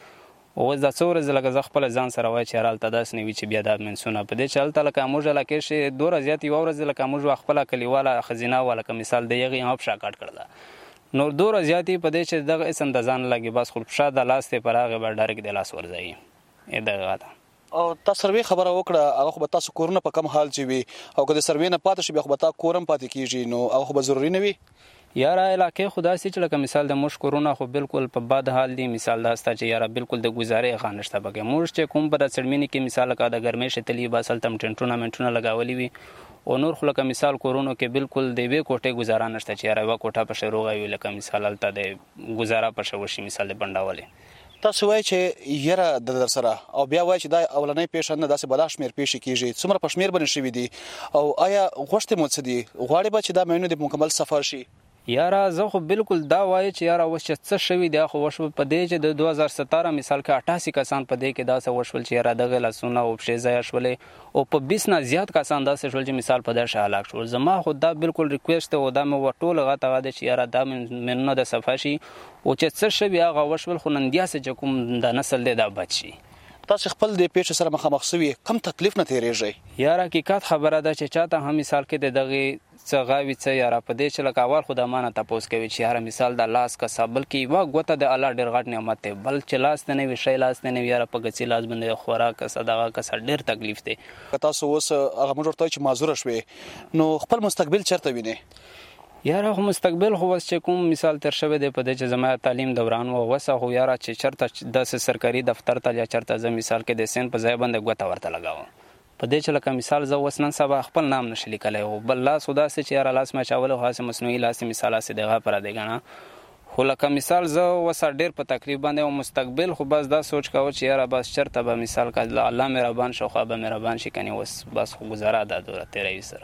پرې اوس دا څو ورځې لکه زه خپله ځان سره وایي چې یاره هلته داسې نه وي چې بیا دا منسونه په دې چې هلته لکه موږ علاقې شي دومره زیات یوه ورځ لکه موږ خپله کلیواله ښځینه وه لکه مثال د هغې هم پښه کټ کړله نور دومره زیاتې په دې چې دغه اسم د ځان لګي بس خو پښه د لاس دی پر هغې به ډایرکټ د لاس ورځوي دغه ده او تا سروې خبره وکړه هغه خو به تاسو کورونه په کم حال چې وي او که د سروې نه پاتې شي بیا خو به تا کور هم پاتې کېږي نو هغه خو به ضروري نه وي یاره علاقې خو داسې چې لکه مثال د موږ کورونه خو بالکل په بد حال دي مثال دا سته چې یاره بالکل د ګزارې ښه نشته پکې موږ چې کوم په د څړمینې کې مثال لکه د ګرمۍ شتلي بس هلته هم ټنټونه منټونه لګولي وي او نور خو لکه مثال کورونو کې بالکل د یوې کوټې ګزاره نشته چې یاره یوه کوټه پشې روغه وي لکه مثال هلته د ګزاره پشې وشي مثال د بنډولې تاسو وایي چې یره د در سره او بیا وایي چې دا اولنۍ پیښه نه داسې بلا شمېر پیښې کېږي څومره په شمېر باندې شوي دي او آیا غوښتې مو څه دي غواړې به چې دا مینونه د مکمل سفر شي یاره زه خو بالکل دا وایي چې یاره اوس چې څه شوي دی خو وشول په دې چې د 2017 مثال کې 88 کسان په دې کې داسې وشول چې یاره دغه لاسونه او پښې ضایع شولې او په 20 نه زیات کسان داسې شول چې مثال په داسې هلاک شول زما خو دا بالکل ریکویسټ او دا مې ورټول غته غاده چې یاره دا منونه د صفه شي او چې څه شوي هغه وشول خو نن دیاسې چې کوم د نسل دی دا بچ شي تاسو خپل د پیښې سره مخامخ شوي کم تکلیف نه تیریږئ یاره حقیقت خبره ده چې چاته هم مثال کې د دغه څه غاوي څه یاره په دې چې لکه اول خو د مانه تپوس کوي چې یاره مثال د لاس کسه بلکې یوه ګوته د الله ډېر غټ نعمت دی بل چې لاس ته نه وي شی لاس ته نه وي یاره په ګڅي لاس باندې خوراک کسه دغه کسه ډېر تکلیف دی که تاسو اوس هغه موږ ورته چې معذوره شوې نو خپل مستقبل چېرته وینې یاره خو مستقبل خو اوس چې کوم مثال تر شوی دی په دې چې زما تعلیم دوران و اوسه خو یاره چې چېرته داسې سرکاري دفتر ته یا چېرته زه مثال کې د سین په ځای باندې ګوته ورته لګوم په دې چې لکه مثال زه اوس نن سبا خپل نام نشي لیکلی او بل لاس خو داسې چې یاره لاس مې اچولی خو هسې مصنوعي لاس مثال هسې دغه پره دی ګڼه خو لکه مثال زه اوس ډېر په تکلیف باندې او مستقبل خو بس دا سوچ کوه چې یاره بس چېرته به مثال که الله مهربان شو خو به مهربان شي کنې اوس بس خو ګزاره دا دوره تېروي سره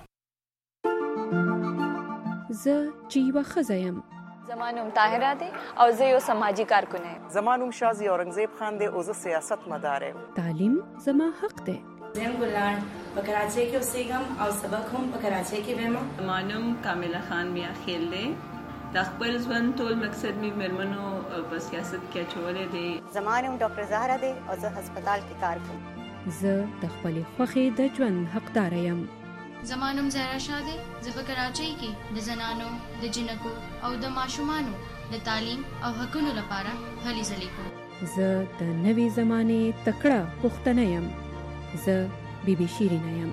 زه چې یوه ښځه یم زما نوم طاهره دی او زه یو سماجي کارکونه یم زما نوم شازي اورنګزیب خان دی او زه سیاست مدار یم تعلیم زما حق دی زم ګلان په کراچۍ کې اوسېږم او سبق هم په کراچۍ کې وایم زما نوم کامله خان میا خیل دی د خپل ژوند ټول مقصد مې مېرمنو په سیاست کې اچولی دی زما نوم ډاکټر زهره دی او زه هسپتال کې کار کوم زه د خپلې خوښې د ژوند حقدار یم زما نوم زهرا شاه دی زه په کراچۍ کې د زنانو د جنکو او د ماشومانو د تعلیم او حقونو لپاره هلې ځلې کوم زه د نوې زمانې تکړه پښتنه یم زه بیبي شیرینه یم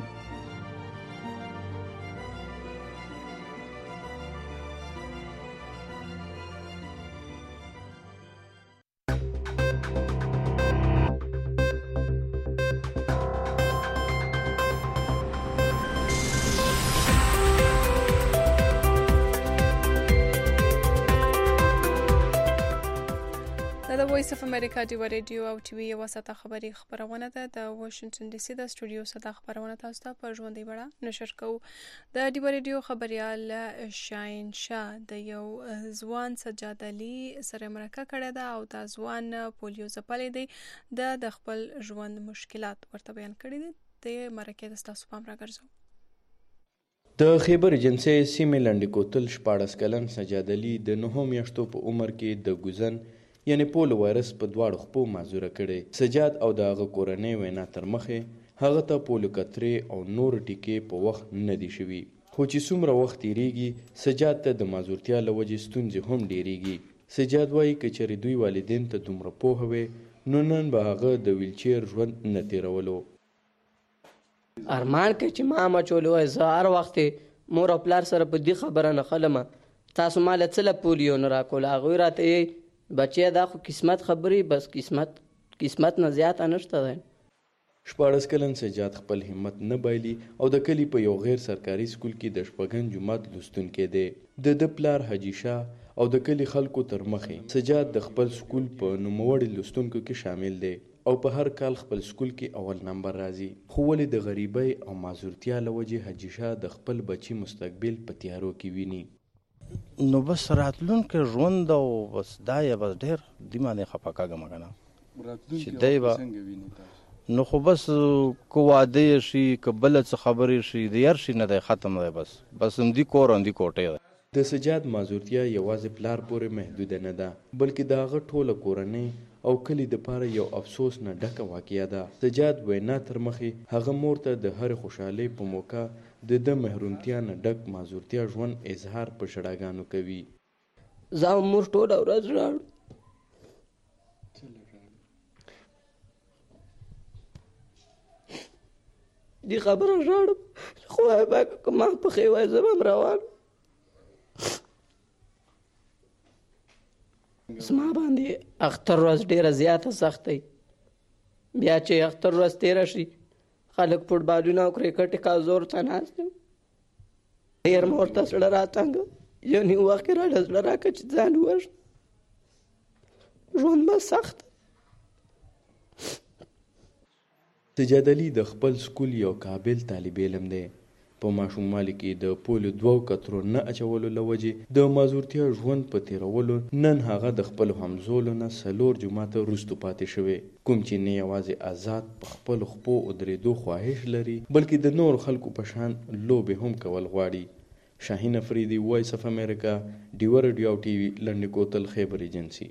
د وایس اف امریکا دی ریډیو او ټي وي یو ساته خبري خبرونه ده د واشنگټن ډي سي د سټوډیو ساته خبرونه تاسو ته په ژوندۍ بڼه نشر کوو د دی ریډیو خبريال شاهین شاه د یو ځوان سجاد علي سره مرکه کړې ده او د ځوان پولیو ځپلې دی د خپل ژوند مشکلات ورته بیان کړي دي د مرکه د تاسو پام راګرځو د خیبر ایجنسی سیمې لاندې کوتل 14 کلن سجاد علي د 9 میاشتو په عمر کې د ګوزن یعنی پولو وایرس په دواړو خپو معذوره کړي سجاد او د هغه کورنۍ وینا تر مخه هغه ته پولو کترې او نور ټیکې په وخت نه دي شوي. خو چې څومره وخت تیریږي سجاد ته د معذورتیا له وجې ستونزې هم ډیریږي. سجاد وایي که چېرې دوی والدین ته دومره پوهه وې نو نن به هغه د ویلچیر ژوند نه تیرولو. ارمان کوي چې ما چولې وای زه هر وخت مور او پلار سره په دې خبره نه خلمه تاسو ما له څه له پولیو نه راکول. هغوی راته یې بچی دا خو قسمت خبرې بس قسمت نه زیاته نشته دی. 14 کلن سجاد خپل همت نه بایلي او د کلي په یو غیر سرکاري سکول کې د شپږم جماعت لوستونکی دی. د پلار حاجي شاه او د کلي خلکو تر مخې سجاد د خپل سکول په نوموړي لوستونکو کې شامل دی او په هر کال خپل سکول کې اول نمبر راځي. خو ولې د غریبۍ او معذورتیا له وجې حاجي شاه د خپل بچي مستقبل په تیارو کې ویني. نو بس راتلونکي ژوند او بس دا یې بس ډېر دې باندې خفه کاږم که نه چې دی به نو خو بس که واده شي که بله څه خبرې شي د یار شي نه دی ختم دی بس همدې کور همدې کوټې دی. د سجاد معذورتیا یوازې پلار پورې محدوده نه ده بلکې د هغه ټوله کورنۍ او کلي دپاره یو افسوس نه ډکه واقعه ده. سجاد وینا تر مخې هغه مور ته د هرې خوشحالۍ په موقع د محرومتیا نه ډک معذورتیا ژوند اظهار په ژړاګانو کوي. زه مور ټوله ورځ ژاړم. دې خبره ژاړم خو هغه که ما پخې وای زه به هم روان زما باندې اختر ورځ ډېره زیاته سخته بیا چې اختر ورځ تېره شي خلک فوټبالونه او کرکټ کا زور ته ناست یم. ډېر مې ورته زړه راڅانګه یو نیم وخت کې راله زړه راکړه چې ځان ووژنم. ژوند به سخت. سجاد علي د خپل سکول یو قابل طالب علم دی. په ماشوموالي کې د پولیو 2 کترو نه اچولو له وجې د معذورتیا ژوند په تیرولو نن هغه د خپلو همزولو نه 4 جماعته وروستو پاتې شوی کوم چې نه یوازې آزاد په خپلو خپو ودرېدو خواهش لري بلکې د نور خلکو په شان لوبې هم کول غواړي. شاهین افریدي، وایس اف امریکا، ډیوه رادیو او ټي وي، لنډ کوتل، خیبر ایجنسي.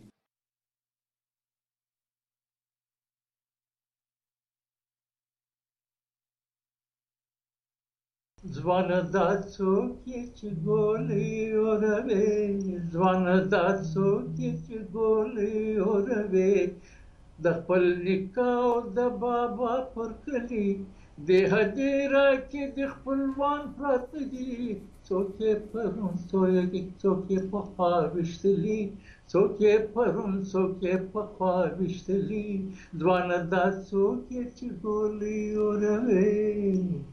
ځوانه دا څوک یې چې ګولې اوروې ځوانه دا څوک یې چې ګولې اوروې د خپل نیکه او د بابا پر کلي د هدیره کې د خپلوان پراته دي څوک یې پرون څوک یې پخوا ویشتلي څوک یې پرون څوک یې پخوا ویشتلي ځوانه دا څوک یې چې ګولې اوروې.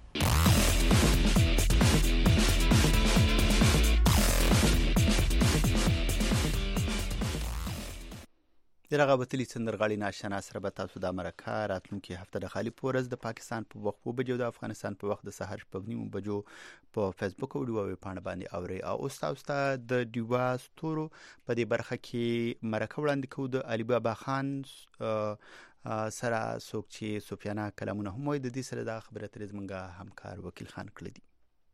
د رغبتلي سندرغاړي ناشنا سره به تاسو د مرکه راتلونکي هفته د خالي پورز د پاکستان په وخت 2 بجو د افغانستان په وخت د سحر 9 بجو په فیسبوک او ډیوه پاڼه باندې اوري او اوستا د ډیوه ستورو په دې برخه کې مرکه وړاندې کوو د علي بابا خان سره څوک چې سفیانه کلامونه هم وایي. د دې سره د خبره ترې زمونږ همکار وکیل خان کړی دی.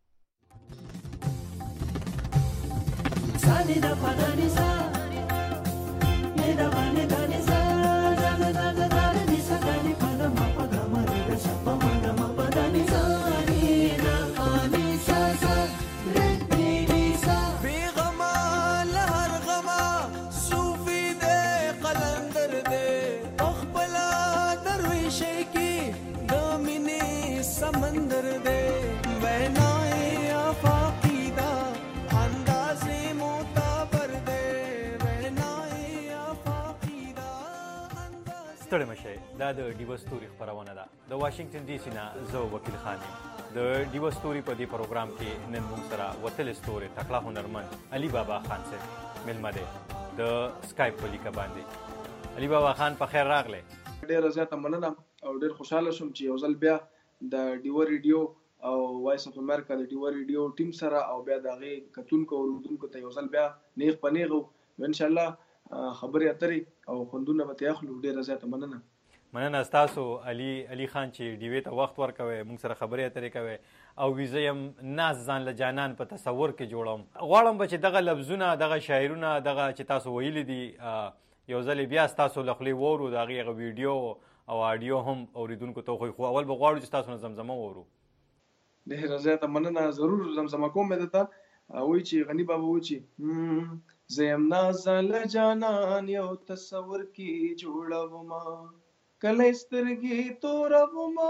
ستړي مشئ، دا د ډیوه ستوري خپرونه ده. د واشنگټن ډي سي نه زه وکیل خان یم. د ډیوه ستوري په دې پروګرام کې نن موږ سره وتلې ستوري تکړه هنرمند علي بابا خان صاحب ملمه دی د سکایپ په لیکه باندې. علي بابا خان په خیر راغلی. ډېره زیاته مننه او ډېر خوشحاله شوم چې یو ځل بیا د ډیوه ریډیو او وایس اف امریکا د ډیوه ریډیو ټیم سره او بیا د هغې کتونکو او اورېدونکو ته یو ځل بیا نیغ په نیغ انشاءالله خبرې اترې او خوندونه به ترې اخلو. ډېره زیاته مننه. مننه ستاسو علي خان چې ډیوې ته وخت ورکوئ، موږ سره خبرې اترې کوئ او ویزه یم ناز ځان له جانان په تصور کې جوړوم. غواړم به چې دغه لفظونه، دغه شاعرونه، دغه چې تاسو ویلي دي یو ځل بیا ستاسو له خولې واورو، د هغې هغه ویډیو او آډیو هم اوریدونکو ته خو اول به غواړو چې تاسو نه زمزمه وورو. ډېره زیاته مننه، ضرور زمزمه کوم مې درته. وایي چې غني بابا وایي چې زه یم نازله جانان یو تصور کې جوړومه، کله سترګې تورومه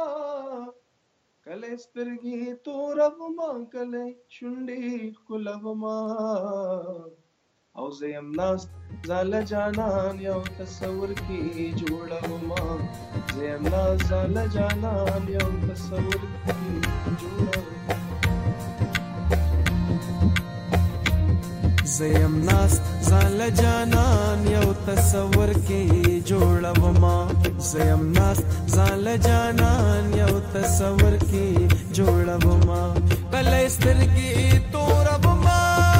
کله سترګې تورومه کله شونډې ښکلومه، او زه یم نازله جانان یو تصور کې جوړومه، زه یم نازله جانان یو تصور کې جوړومه، زه یم نازله جانان یو تصور کې جوړومه، زه یم نازله جانان یو تصور کې جوړومه، کله سترګې تورومه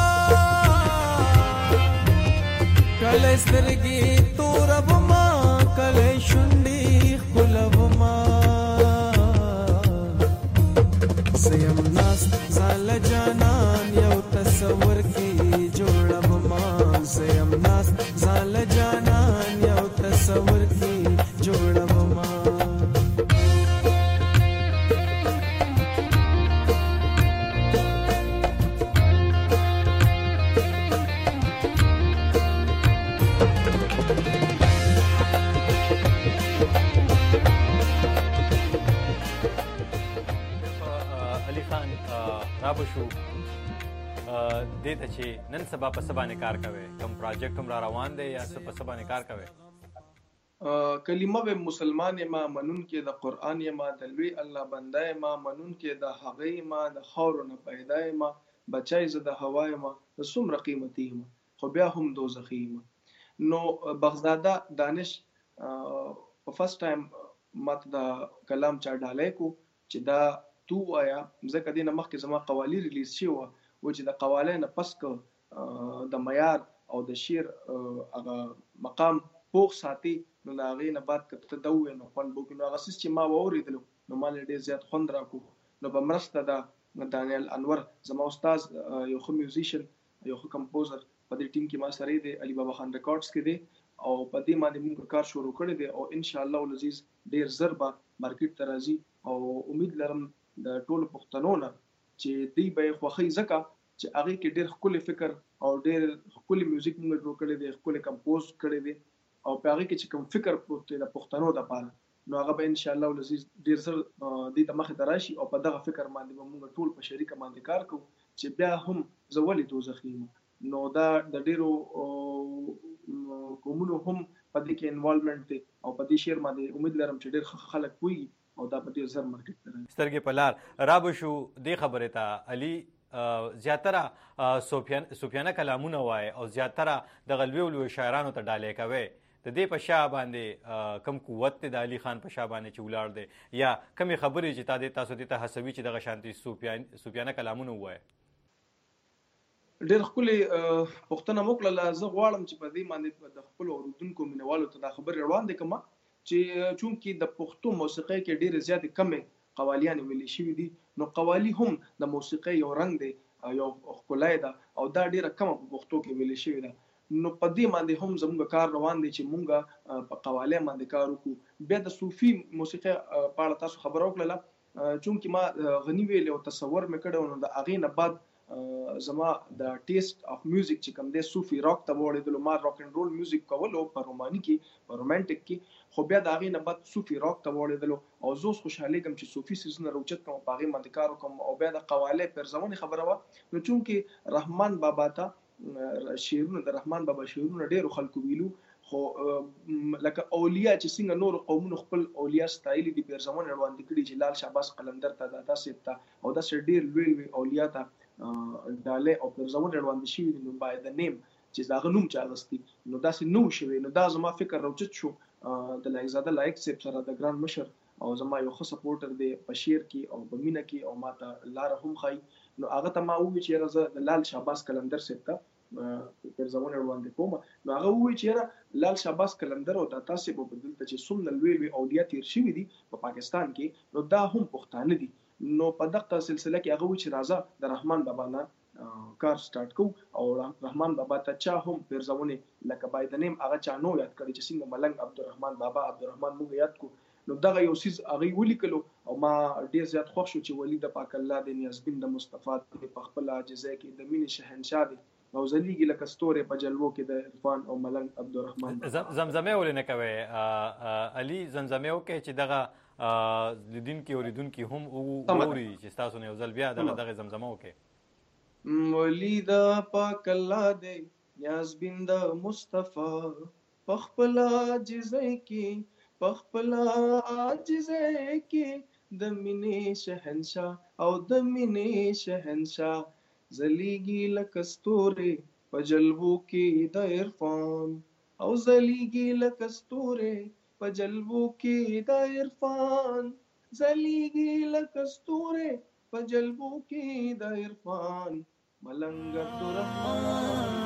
کله سترګې تورومه کله شونډې ښکلومه، زه یم نازله جانان یو تصور کې جوړومه، زه یم نازله جانان یو تصور کې جوړومه. رابشو دې ته چې نن سبا په څه باندې کار کوئ، کوم پروجیکټ هم را روان دی یا څه په څه باندې کار کوئ؟ کلمه به مسلمان یم، منونکی د قرآن یم، د لوی الله بنده یم، منونکی د هغه یم، د خاورو نه پیدا یم، بچی زه د هوا یم، د څومره قیمتي یم خو بیا هم دوزخي یم. نو بغزاده دانش په فرست ټایم ماته د کلام چا ډالۍ کو چې دا تو وایا، ځکه دې نه مخکې زما قوالی ریلیز شوي وه، و چې د قوالۍ نه پس که د معیار او د شعر هغه مقام پوخ ساتي نو د هغې نه بعد که ته ده ووایې نو خوند به وکړي. نو هغه څیز چې ما واورېدلو نو ما له ډېر زیات خوند راکړو. نو په مرسته د دانیل انور زما استاد یو ښه میوزیشن یو ښه کمپوزر په دې ټیم کې ما سره دی، علي بابا خان ریکارډز کې دی، او په دې باندې موږ کار شروع کړی دی او انشاءالله العزیز ډېر زر به مارکیټ ته راځي او امید لرم د ټولو پښتنو نه چې دوی به یې خوښوي، ځکه چې هغې کې ډېر ښکلی فکر او ډېر ښکلی میوزیک موږ جوړ کړی دی، ښکلی کمپوز کړی دی، او په هغې کې چې کوم فکر پروت دی د پښتنو دپاره نو هغه به انشاءالله العزیز ډېر زر دې ته مخې ته راشي او په دغه فکر باندې به موږ ټول په شریکه باندې کار کوو چې بیا هم زه ولې دوزخي یم. نو دا د ډېرو قومونو هم په دې کې انوالومنټ دی او په دې شعر باندې امید لرم چې ډېر ښه خلک پوهېږي او دا په ډېر زر مارکیټ ته راځي. سترګې په لار رابشو دې خبرې ته علي زیاتره صوفیانه کلامونه وایي او زیاتره دغه لویو شاعرانو ته ډالۍ کوئ، د دې په شا باندې کم قوت دی د علي خان په شا باندې چې ولاړ دی یا کمې خبرې چې تاسو دې ته هڅوي چې دغه شانتي صوفیانه کلامونه ووایي؟ ډېر ښکلې پوښتنه مو کړله. زه غواړم چې په دې باندې د خپلو اورېدونکو مینوالو ته دا خبرې وړاندې کړم چې چونکې د پښتو موسیقۍ کې ډېرې زیاتې کمې قوالیانې ویلې شوي دي، نو قوالي هم د موسیقۍ یو رنګ دی، یو ښکلی ده او دا ډېره کمه په پښتو کې ویلې شوې ده. نو په دې باندې هم زموږ کار روان دی چې موږ په قوالۍ باندې کار وکړو. بیا د صوفي موسیقۍ په اړه تاسو خبره وکړله، چونکې ما غني ویلې او تصور مې کړی نو د هغې نه بعد زما د ټیسټ اف میوزیک چې کوم دی صوفي راک ته واوړېدلو. ما راک اینډ رول میوزیک کولو په روماني کې په رومانټیک کې، خو بیا د هغې نه بعد صوفي راک ته واوړېدلو او زه اوس خوشحالېږم چې صوفي څیزونه راوچت کړم په هغې باندې کار وکړم. او بیا د قوالۍ پرزونې خبره وه، نو چونکې رحمان بابا ته شعرونه د رحمان بابا شعرونه ډېرو خلکو ویلو، خو لکه اولیا چې څنګه نورو قومونو خپل اولیا ستایلي دي، پرزونې وړاندې کړي چې لال شهباز قلندر ته دادا صاحب ته او داسې ډېر لوی لوی اولیا ته ډالۍ او پرزونې وړاندې شوي دي. نو باید د نیم چې د هغه نوم چا اخیستی نو داسې نه و شوی. نو دا زما فکر راوچت شو د لایقزاده لایق صاحب سره، د ګران مشر او زما یو ښه سپورټر دی په شعر کې او په مینه کې او ماته لاره هم ښایي. نو هغه ته ما وویل چې یاره زه د لال شهباز قلندر صاحب ته پرزونې وړاندې کوم. نو هغه وویل چې یاره لال شهباز قلندر او داتا صاحب په دلته چې څومره لوی لوی اولیا تیر شوي دي په پاکستان کې، نو دا هم پښتانه دي. نو په دغه سلسله کې هغه وویل چې راځه د رحمان بابا نه کار سٹارټ کو او رحمان بابا ته چا هم پیرزونه لکه باید نیم هغه چا نو یاد کړی چې څنګه ملنګ عبدالرحمن بابا عبدالرحمن موږ یاد کو نو دغه یو سیز هغه ولیکلو او ما ډیر زیات خوښ شو چې ولی د پاک الله د نیازبین د مصطفی په خپل عاجزۍ کې د مینې شهنشاه دی او زلیږي لکه ستوري په جلوو کې د عرفان او ملنګ عبدالرحمن زمزمه ولې نه کوي علي زمزمه وکړي چې دغه لیدونکي اوریدونکي هم اوري چې تاسو نه یو ځل بیا دغه زمزمه وکړي ولی د پاک الله دی نیازبین د مصطفی په خپل عاجزۍ کې د مینې شهنشاه او د مینې شهنشاه زلیږي لکه ستوري په جلوو کې د عرفان او زلیږي لکه ستوري په جلوو کې د عرفان زلیږي لکه ستوري په جلوو کې د عرفان ملنګ عبدالرحمن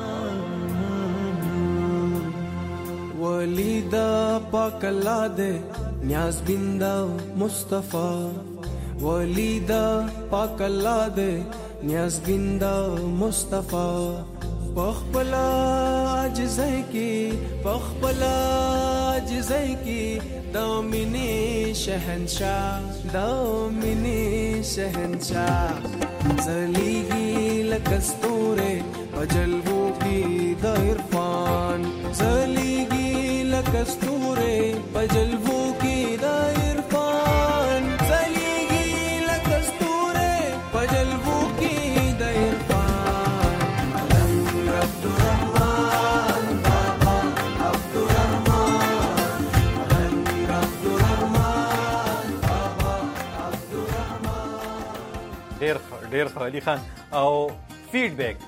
ولی دا پاک الله دے نیازبین دا مصطفی ولی دا پاک الله دے نیازبین دا مصطفی پخپلا عجزای کی پخپلا عجزای کی دا مینی شهنشاه دا مینی شهنشاه زلیگی لکستوره پجلبو کی دا عرفان زلیگی لکستوره پجلبو کی دا عرفان زلیگی لکستوره پجلبو کی دا عرفان ملنگ عبدالرحمن بابا عبدالرحمن ملنگ عبدالرحمن بابا عبدالرحمن ډیر علي خان او فیډبیک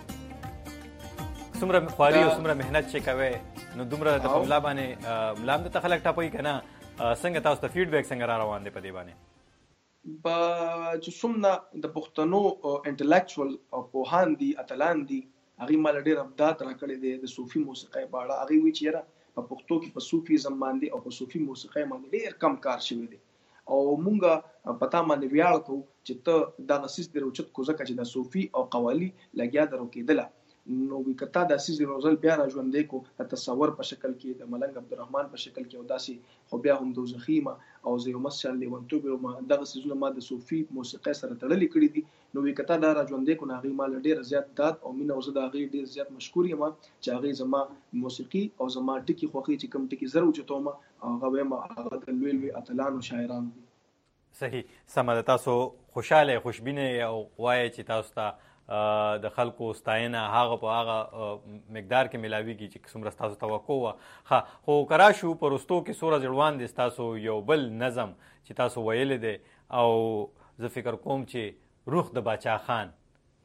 څومره خواري او څومره مهنت چې کوي نو دومره د پملا باندې ملام د خلک ټاپوي کنه څنګه تاسو ته فیډبیک څنګه را روان دي په دې باندې په چې څومره د پښتنو انټلیکچوال او پوهان دي اتلان دي هغه مال ډیر ابدات را کړی دي د صوفي موسیقۍ په اړه هغه وی چې را په پښتو کې په صوفیزم باندې او په صوفي موسیقۍ باندې ډیر کم کار شوی دی او مونږه پتا باندې ویاړ کوو چې ته دا غسیس دی روچت کو زکه چې د صوفي او قوالی لګیا درو کېدله نو وی کتا د اساس روزل بیا را ژوندې کو د تصور په شکل کې د ملنګ عبدالرحمن په شکل کې او داسي خو بیا هم دوزخیمه او زه یو مسل لیونتوب ما دغه سيزونه ما د صوفي موسیقۍ سره تړلې کړې دي نو وی کتا دا را ژوندې کو ناغي مال ډیر زیات داد او مینه او زه د غي ډیر زیات مشکور یم چې هغه زما موسیقي او زما ټکی خوخي چې کم ټکی زرو چتوم هغه ما هغه د لوی اتلان او شاعران دي صحیح سمه تاسو خوشاله خوشبینه او وای چې تاسو ته د خلکو ستاینه هغه په هغه مقدار کې ملاویږي چې څومره تاسو توقع وه خو کراشو په رستو کې سوره ځړوان دي تاسو یو بل نظم چې تاسو ویل دي او زه فکر کوم چې روح د باچا خان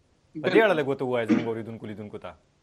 په دې اړه لږ وایي زموږ اوریدونکو لیدونکو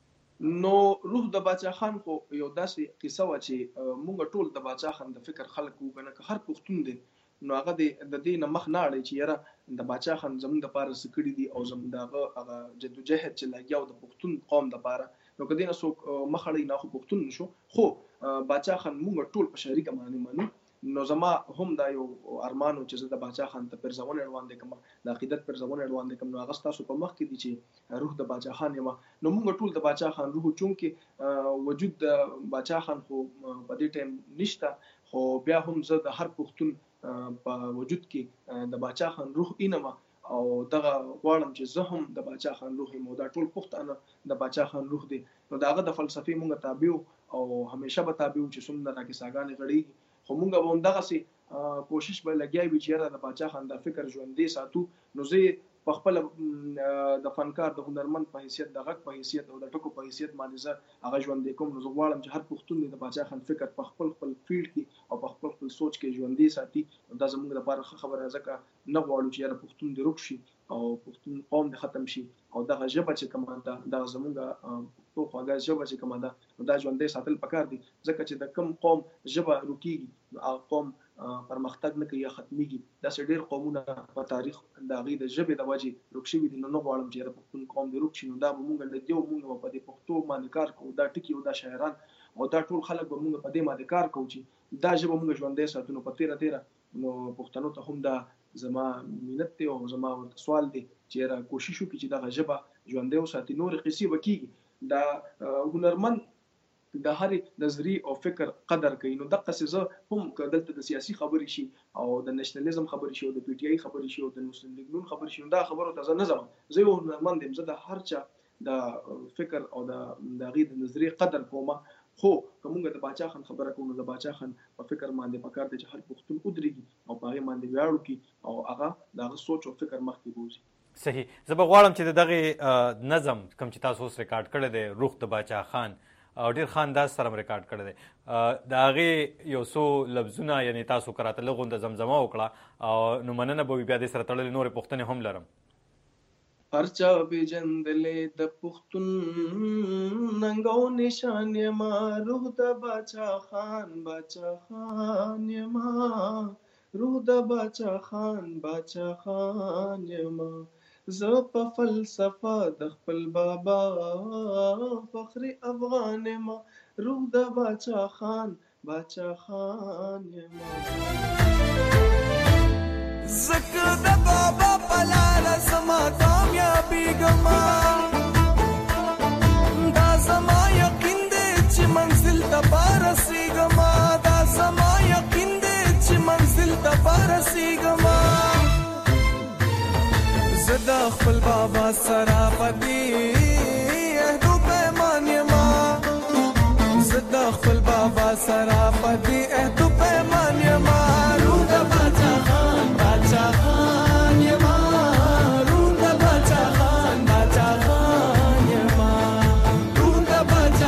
ته نو روح د باچا خان خو یو داسې قصه و چې مونږ ټول د باچا خان د فکر خلک وګنه که هر پښتون دی نو هغه د دې نه مخ نه اړي چې یاره د باچا خان زموږ د پاره سکړی دي او زموږ دغه هغه جدوجہد چې لګیاو د پښتون قوم د پاره نو کدی نه څوک مخ اړي نه خو پښتون نشو خو باچا خان مونږ ټول په شریک معنی نو زما هم دا یو ارمانو چې د باچا خان ته پرځونه روان دي کوم د عقیدت پرځونه روان دي کوم نو هغه تاسو په مخ کې دي چې روح د باچا خان یم نو مونږ ټول د باچا خان روح چونکه وجود د باچا خان خو په دې ټیم نشته خو بیا هم زه د هر پښتون په وجود کې د باچا خان روح انما او دغه غواړم چې زه هم د باچا خان روح مو دا ټول پښتانه د باچا خان روح دي نو داغه د فلسفي مونږ تابع او همیشه به تابع چې څومره راکې ساګانې غړي خو مونږ به هم دغه سي کوشش به لګیاوي چې د باچا خان د فکر ژوندې ساتو نو زه په خپل د فنکار د هنرمند په حیثیت د غږ په حیثیت او د ټکو په حیثیت باندې زه هغه ژوندې کوم نو زه غواړم چې هر پښتون د باچا خان فکر په خپل فیلډ کې او په خپل سوچ کې ژوندې ساتي دا زموږ لپاره خبره ځکه نه غواړو چې پښتون د روک شي او پښتون قوم د ختم شي او دغه ژبه چې کومه ده د زموږ په خواږه ژبه چې کومه ده دا ژوندې ساتل پکار دي ځکه چې د کم قوم ژبه روکیږي او قوم پرمختګ نه کوي یا ختميږي دا ډېر قومونه په تاریخ د غي د ژبې د وجې روکشي دي نو غواړم چې پښتون قوم د روک شي نو دا مونږ له دیو مونږ په دې پښتو باندې کار کوو دا ټکی او دا شاعران او دا ټول خلک به مونږ په دې باندې کار کوو چې دا ژبه مونږ ژوندې ساتو په تیره نو پښتنو ته هم دا زما مینت او زما سوال دی چې را کوشش وکړي چې دا ژبه ژوندۍ وساتي. نورې قصې به کېږي. دا هنرمند د هرې نظریې او فکر قدر کوي. نو دقسې زه هم که دلته د سیاسي خبرې شي او د نېشنلزم خبرې شي او د پی ټي آی خبرې شي او د مسلم لیګ نون خبرې شي، دا خبرو ته زه نه ځم. زه یو هنرمند یم، زه د هر چا د فکر او د هغې د نظریې قدر کوم. خو که موږ د باچا خان خبره کوو نو د باچا خان په فکر باندې پکار دی چې هر پښتون ودرېږي او په هغې باندې ویاړ وکړي او هغه د هغه سوچ او فکر مخکې بوځي. صحیح. زه به غواړم چې د دغې نظم کوم چې تاسو اوس ریکارډ کړی دی، روح د باچا خان، او ډېر ښه انداز سره م ریکارډ کړی دی، د هغې یو څو لفظونه یعنې تاسو که راته لږ غونده زمزمه وکړه او نو مننه به وي. بیا دې سره تړلې نورې پوښتنې هم لرم. هر چا پیژندلې د پښتون ننګ او نشان یما، روح د باچا خان باچا خان یما، روح د باچا خان یما. زه په فلسفه د خپل بابا فخر افغان یما، روح د باچا خان یما. زکه د بابا پلار زما کامیابیږما، دا زما یقین دی چې منزل ته برسېږما، دا زما یقین دی چې منزل ته برسېږما. زه د خپل بابا سره په دې عهد و پیمان یما، زه د خپل بابا سره په دې عهد و پیمان یما. روح د باچا خان یما، روح د باچا خان یما، روح د باچا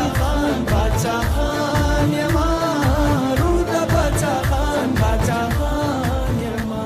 خان یما، روح د باچا خان یما.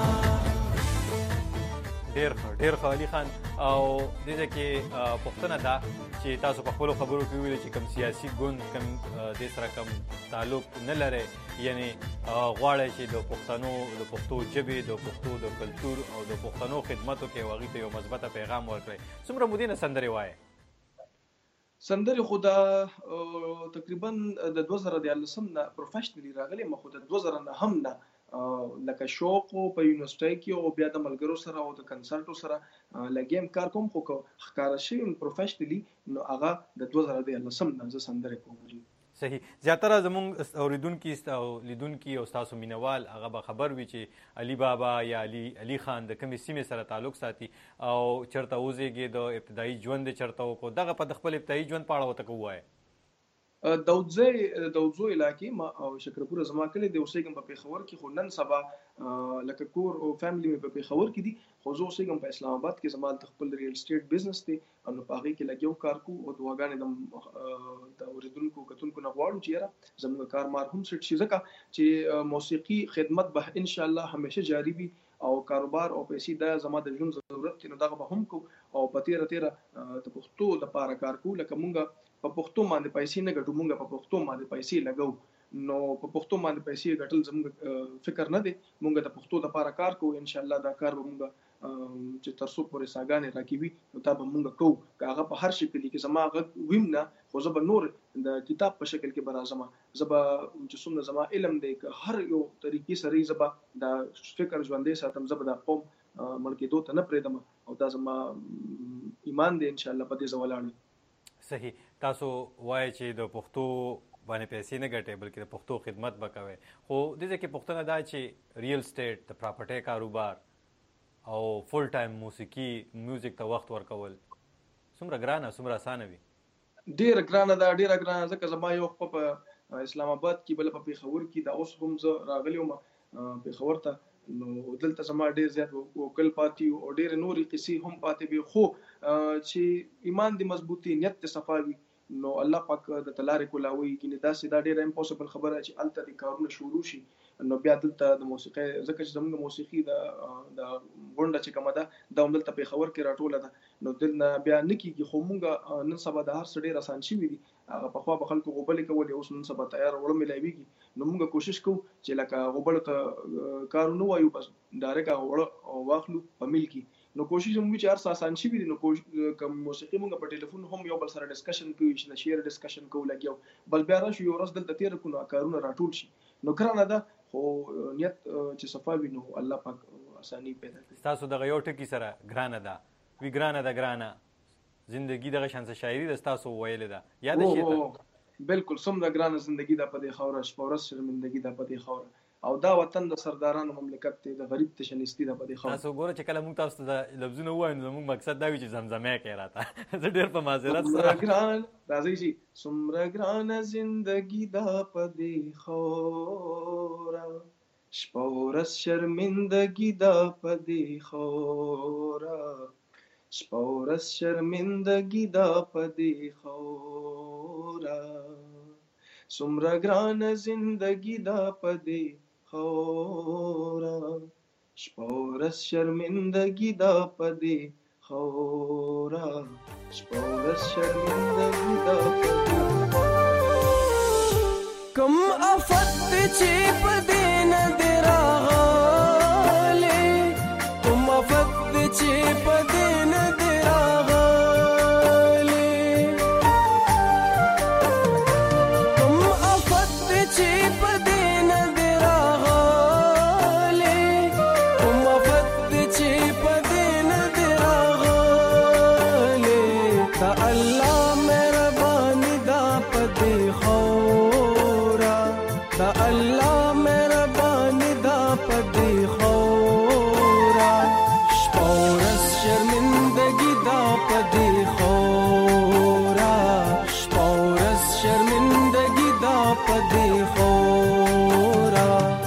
ډېر ښه علي خان. او دې ځای کې پوښتنه ده چې تاسو په خپلو خبرو کې وویل چې کوم سیاسي ګوند کوم دې سره کوم تعلق نه لرئ، یعنې غواړئ چې د پښتنو د پښتو ژبې د پښتو د کلتور او د پښتنو خدمت وکړئ او هغې ته یو مثبته پیغام ورکړئ. څومره مودې نه سندرې وایئ؟ سندرې خو د تقریبا د 2013 نه پروفیشنلی راغلی یم، خو د 2000 نه هم نه لکه شوق په یونیورسټۍ کې او بیا د ملګرو سره او د کنسرټو سره لګیم کار کوم. خو که ښکاره شوي پروفیشنلی نو هغه د 2013 نه زه سندرې کوم. صحیح. زیاتره زموږ اوریدونکي او لیدونکي او ستاسو مینوال هغه به خبر وي چې علي بابا یا علي خان د کومې سیمې سره تعلق ساتي او چېرته وزېږېد، د ابتدایي ژوند یې چېرته وکړو. دغه په د خپل ابتدایي ژوند په اړه ورته ووایه. دودزو علاقې ما او شکرپوره زما کلی دی، اوسېږم په پېښور کې. خو نن سبا لکه کور او فیملی مې په پېښور کې دي، خو زه اوسېږم په اسلام آباد کې. زما د خپل ریل اسټیټ بزنس دی نو په هغې کې لګیو کار کوو او دعاګانې د اورېدونکو کتونکو نه غواړو چې یاره زموږ کار مار هم سیټ شي، ځکه چې موسیقي خدمت به انشاءالله همیشه جاري وي او کاروبار او پیسې دا زما د ژوند ضرورت دی، نو دغه به هم کوو او په تیره د پښتو لپاره کار کوو. لکه مونږ په پښتو باندې پیسې نه ګټو، مونږ په پښتو باندې پیسې لګو. نو په پښتو باندې پیسې ګټل زموږ فکر نه دی، مونږ د پښتو لپاره کار کوو. انشاءالله دا کار به مونږ چې تر څو پورې ساګانې راکوي نو دا به مونږ کوو. که هغه په هر شکل کې زما غږ ویم نه، خو زه به نور د کتاب په شکل کې به راځم. زه به چې څومره زما علم دی که هر یو طریقې سره زه به دا فکر ژوندی ساتم، زه به دا قوم مړ کېدو ته نه پرېږدم او دا زما ایمان دی انشاءالله په دې زه ولاړ یم. صحیح. تاسو وایئ چې د پښتو باندې پیسې نه ګټئ بلکې د پښتو خدمت به کوئ، خو دې ځای کې پوښتنه دا چې ریل اسټیټ د پراپرټۍ کاروبار او فل ټایم موسیقي میوزیک ته وخت ورکول څومره ګرانه څومره اسانه وي؟ ډېره ګرانه ده، ډېره ګرانه. ځکه زما یو خوا په اسلام آباد کې، بله په پېښور کې، دا اوس هم زه راغلی وم پېښور ته، نو دلته زما ډېر زیات وکل پاتې او ډېرې نورې قصې هم پاتې وي. خو چې ایمان دې مضبوطي، نیت دې صفا وي، نو الله پاک د تلارې کولاوي. کینې داسې دا ډېره امپوسیبل خبره چې هلته دې کارونه شروع شي نو بیا دلته د موسیقۍ، ځکه چې زموږ موسیقي د غونډه چې کومه ده دا هم دلته پېښور کې راټوله ده، نو دلته بیا نه کېږي. خو موږ نن سبا د هر څه ډېر اسان شوي دي. هغه پخوا به خلکو غوبلې کولې، اوس نن سبا تیار اوړه میلاویږي. نو موږ کوشش کوو چې لکه غوبلو ته کار ونه وایو، بس ډایرکټ هغه اوړه واخلو په میل کې. نو کوشش موږ چې هر څه اسان شوي دي. نو که موسیقي موږ په ټلیفون هم یو بل سره ډسکشن کوو، چې د شعر ډسکشن کوو لګیو، بس بیا راشو یو ورځ دلته تېره کړو نو کارونه راټول شي. نو ګرانه ده، خو نیت چې صفا وي نو الله پاک اساني پیدا کوي. ستاسو دغه یو ټکي سره ګرانه ده وي، ګرانه ده ګرانه زندگی دغه شانس شاعري د تاسو ویلې ده یاد شي ته بالکل څومره ګرانه زندگی د پدې خوره شپه ورځ شرمندگی د پدې خوره او دا وطن د سردارانو مملکت دی د غریب تشنستی د پدې خوره تاسو ګوره چې کله موږ تاسو ته لفظونه وایو نو موږ مقصد دا وي چې زمزمه کوي راته زه ډېر په معذرت سره ګران راځي چې څومره ګرانه زندگی د پدې خوره شپه ورځ شرمندگی د پدې خوره شپه ورځ شرمندگی د پدې خوره څومره ګرانه زندگی د پدې خوره شپه ورځ شرمندگی د پدې خوره شپه ورځ شرمندگی د پدې کم آفت چې پدې نه دی راغلی کم آفت چې پدې نه دی راغلی کم آفت چې پدې نه دی راغلی کم آفت چې پدې نه دی راغلی تا الله مهرباني دا پدې خوره تا الله مهرباني دا پدې خوره شپه ورځ شرمندگی دا پدې خوره شپه ورځ شرمندگی دا پدې خوره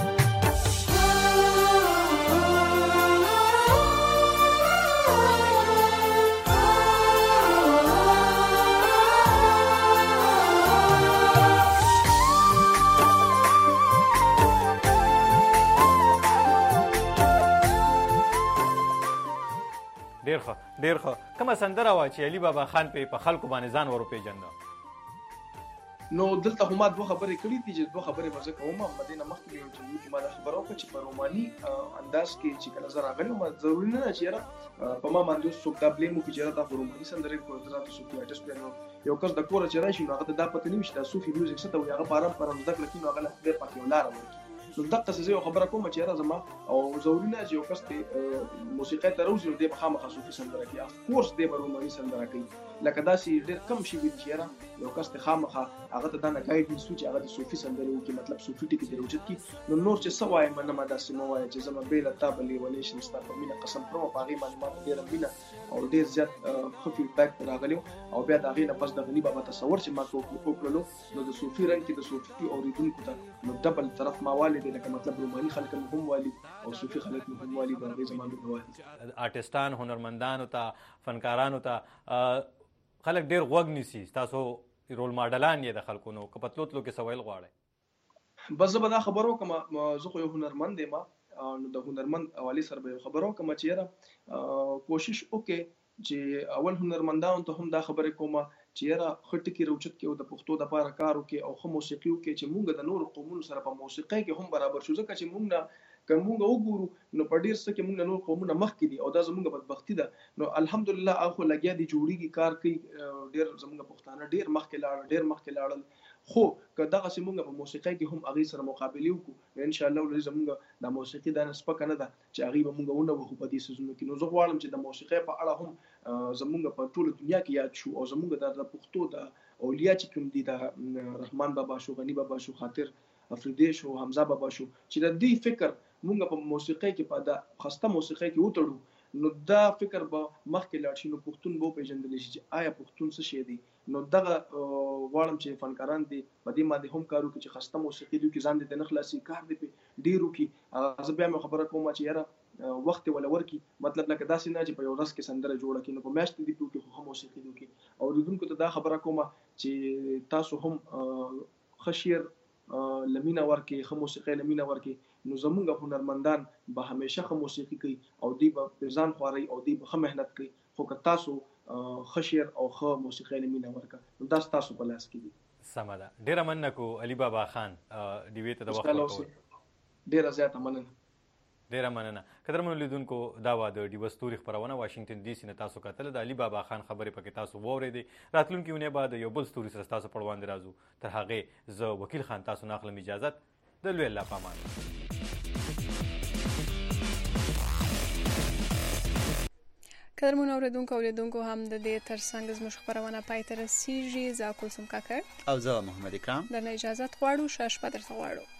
ډېر ښه کومه سندره وه چې علي بابا خان په خلکو باندې ځان ور وپېژنده نو دلته خو ما دوه خبرې کړې دي چې دوه خبرې به زه کوم د دې نه مخکې یو چې ما دا خبره وکړه چې په روماني انداز کې چې کله زه راغلی وم ضروري نه ده چې یاره په ما باندې اوس څوک دا بلیم وکړي چې یاره دا خو روماني سندرې کوي زه راته صوفي آرټسټ یم یو کس د کوره چې راشي نو هغه ته دا پته نه وي چې دا صوفي میوزیک څه ته وایي هغه په ارام زده کړه کړي نو هغه له خدای پاک یو لاره ورکړي نو دقه څه یو خبره کوم چې یاره زما او ضروري نه چې یو کس ته موسیقۍ ته راوځي نو دی به خامخا صوفي سندره کوي اف کورس دی به روماني سندره کوي لکه داسې ډېر کم شي وي چې یاره یو کس ته خامخا هغه ته دا نه ګایډنس وي چې هغه د صوفي سندرې وکړي مطلب صوفي ټکي دې راوچت کړي نو نور چې څه وایم نه ما داسې مه وایه چې زما بې له تا به لیونی شم ستا په مینه قسم خورم په هغې باندې ما ته ډېره مینه او ډېر زیات ښه فیډبیک راغلی او بیا د هغې نه پس د غني بابا تصور چې ما وکړلو نو د صوفي رنګ کې د صوفي اورېدونکو ته نو ډبل طرف ما والي دی لکه مطلب روماني خلک مې هم والي او صوفي خلک مې هم والي د هغې زما لوبه والي آرټسټان هنرمندانو ته فنکارانو ته خلک ډېر غوږ نیسي ستاسو رول ماډلان یې د خلکو نو که په تلو تلو کې څه ویل غواړئ بس زه به دا خبر وکړم زه خو یو هنرمند یم نو د هنرمند حوالې سره به یو خبر وکړم چې یاره کوشش وکړې چې اول هنرمندانو ته هم دا خبرې کوم چې یاره ښه ټکي راوچت کړي او د پښتو دپاره کار وکړي او ښه موسیقي وکړي چې موږ د نورو قومونو سره په موسیقۍ کې هم برابر شو ځکه چې موږ نه که موږ وګورو نو په ډېر څه کې موږ نور قومونه مخکې دي او دا زموږ بدبختي ده نو الحمدلله هغه خو لګیا دي جوړېږي کار کوي ډېر زموږ پښتانه ډېر مخکې لاړل خو که دغسې موږ په موسیقۍ کې هم هغې سره مقابلې وکړو نو انشاءالله ولې زموږ د موسیقي دا سپکه نه ده چې هغې به موږ ونه وهو په دې څیزونو کې نو زه غواړم چې د موسیقۍ په اړه هم زموږ په ټوله دنیا کې یاد شو او زموږ د پښتو د اولیا چې کوم دي د رحمان بابا شو غني بابا شو خاطر افریدی شو حمزه بابا شو چې د دې فکر موږ په موسیقۍ کې په د خسته موسیقۍ کې وتړو نو دا فکر به مخکې لاړ شي نو پښتون به وپېژندلی شي چې آیا پښتون څه شی دی نو دغه غواړم چې فنکاران دي په دې باندې هم کار وکړي چې خسته موسیقي دي وکړي ځان دې نه خلاصي کار دې پې ډېر وکړي زه بیا مې خبره کوم چې یاره وخت یې وله ورکړي مطلب لکه داسې نه چې په یو ورځ کې سندره جوړه کړي نو په میاشت دې پې وکړي خو ښه موسیقي دې وکړي اورېدونکو ته دا خبره کوم چې تاسو هم ښه شعر لمینه ورکړي ښه موسیقۍ لمینه ورکړي نو زموږ هنرمندان به همیشه ښه موسیقي کوي او دوی به په ځان خواري او دوی به ښه محنت کوي خو که تاسو ښه شعر او ښه موسیقۍ لمینه ورکړه نو دا ستاسو په لاس کې دي سمه ده ډېره مننه کو علي بابا خان ډیوې ته د وخت ورکول ډېره زیاته مننه ډیره مننه قدرمنو لیدونکو دا وه د ډیوه ستوري خپرونه واشنګټن ډي سي نه تاسو کتله د علي بابا خان خبرې پکې تاسو واورېدې راتلونکي اونۍ به د یو بل ستوري سره ستاسو په وړاندې راځو تر هغې زه وکیل خان تاسو نه اخلم اجازت د لوی الله په امان قدرمن اوریدونکو هم د دې ترڅنګ زموږ خبرونه پای ته رسیږي. زه کوسم کاکړ او زه محمد اکرام درنه اجازه غواړو. شاش پدر غواړو.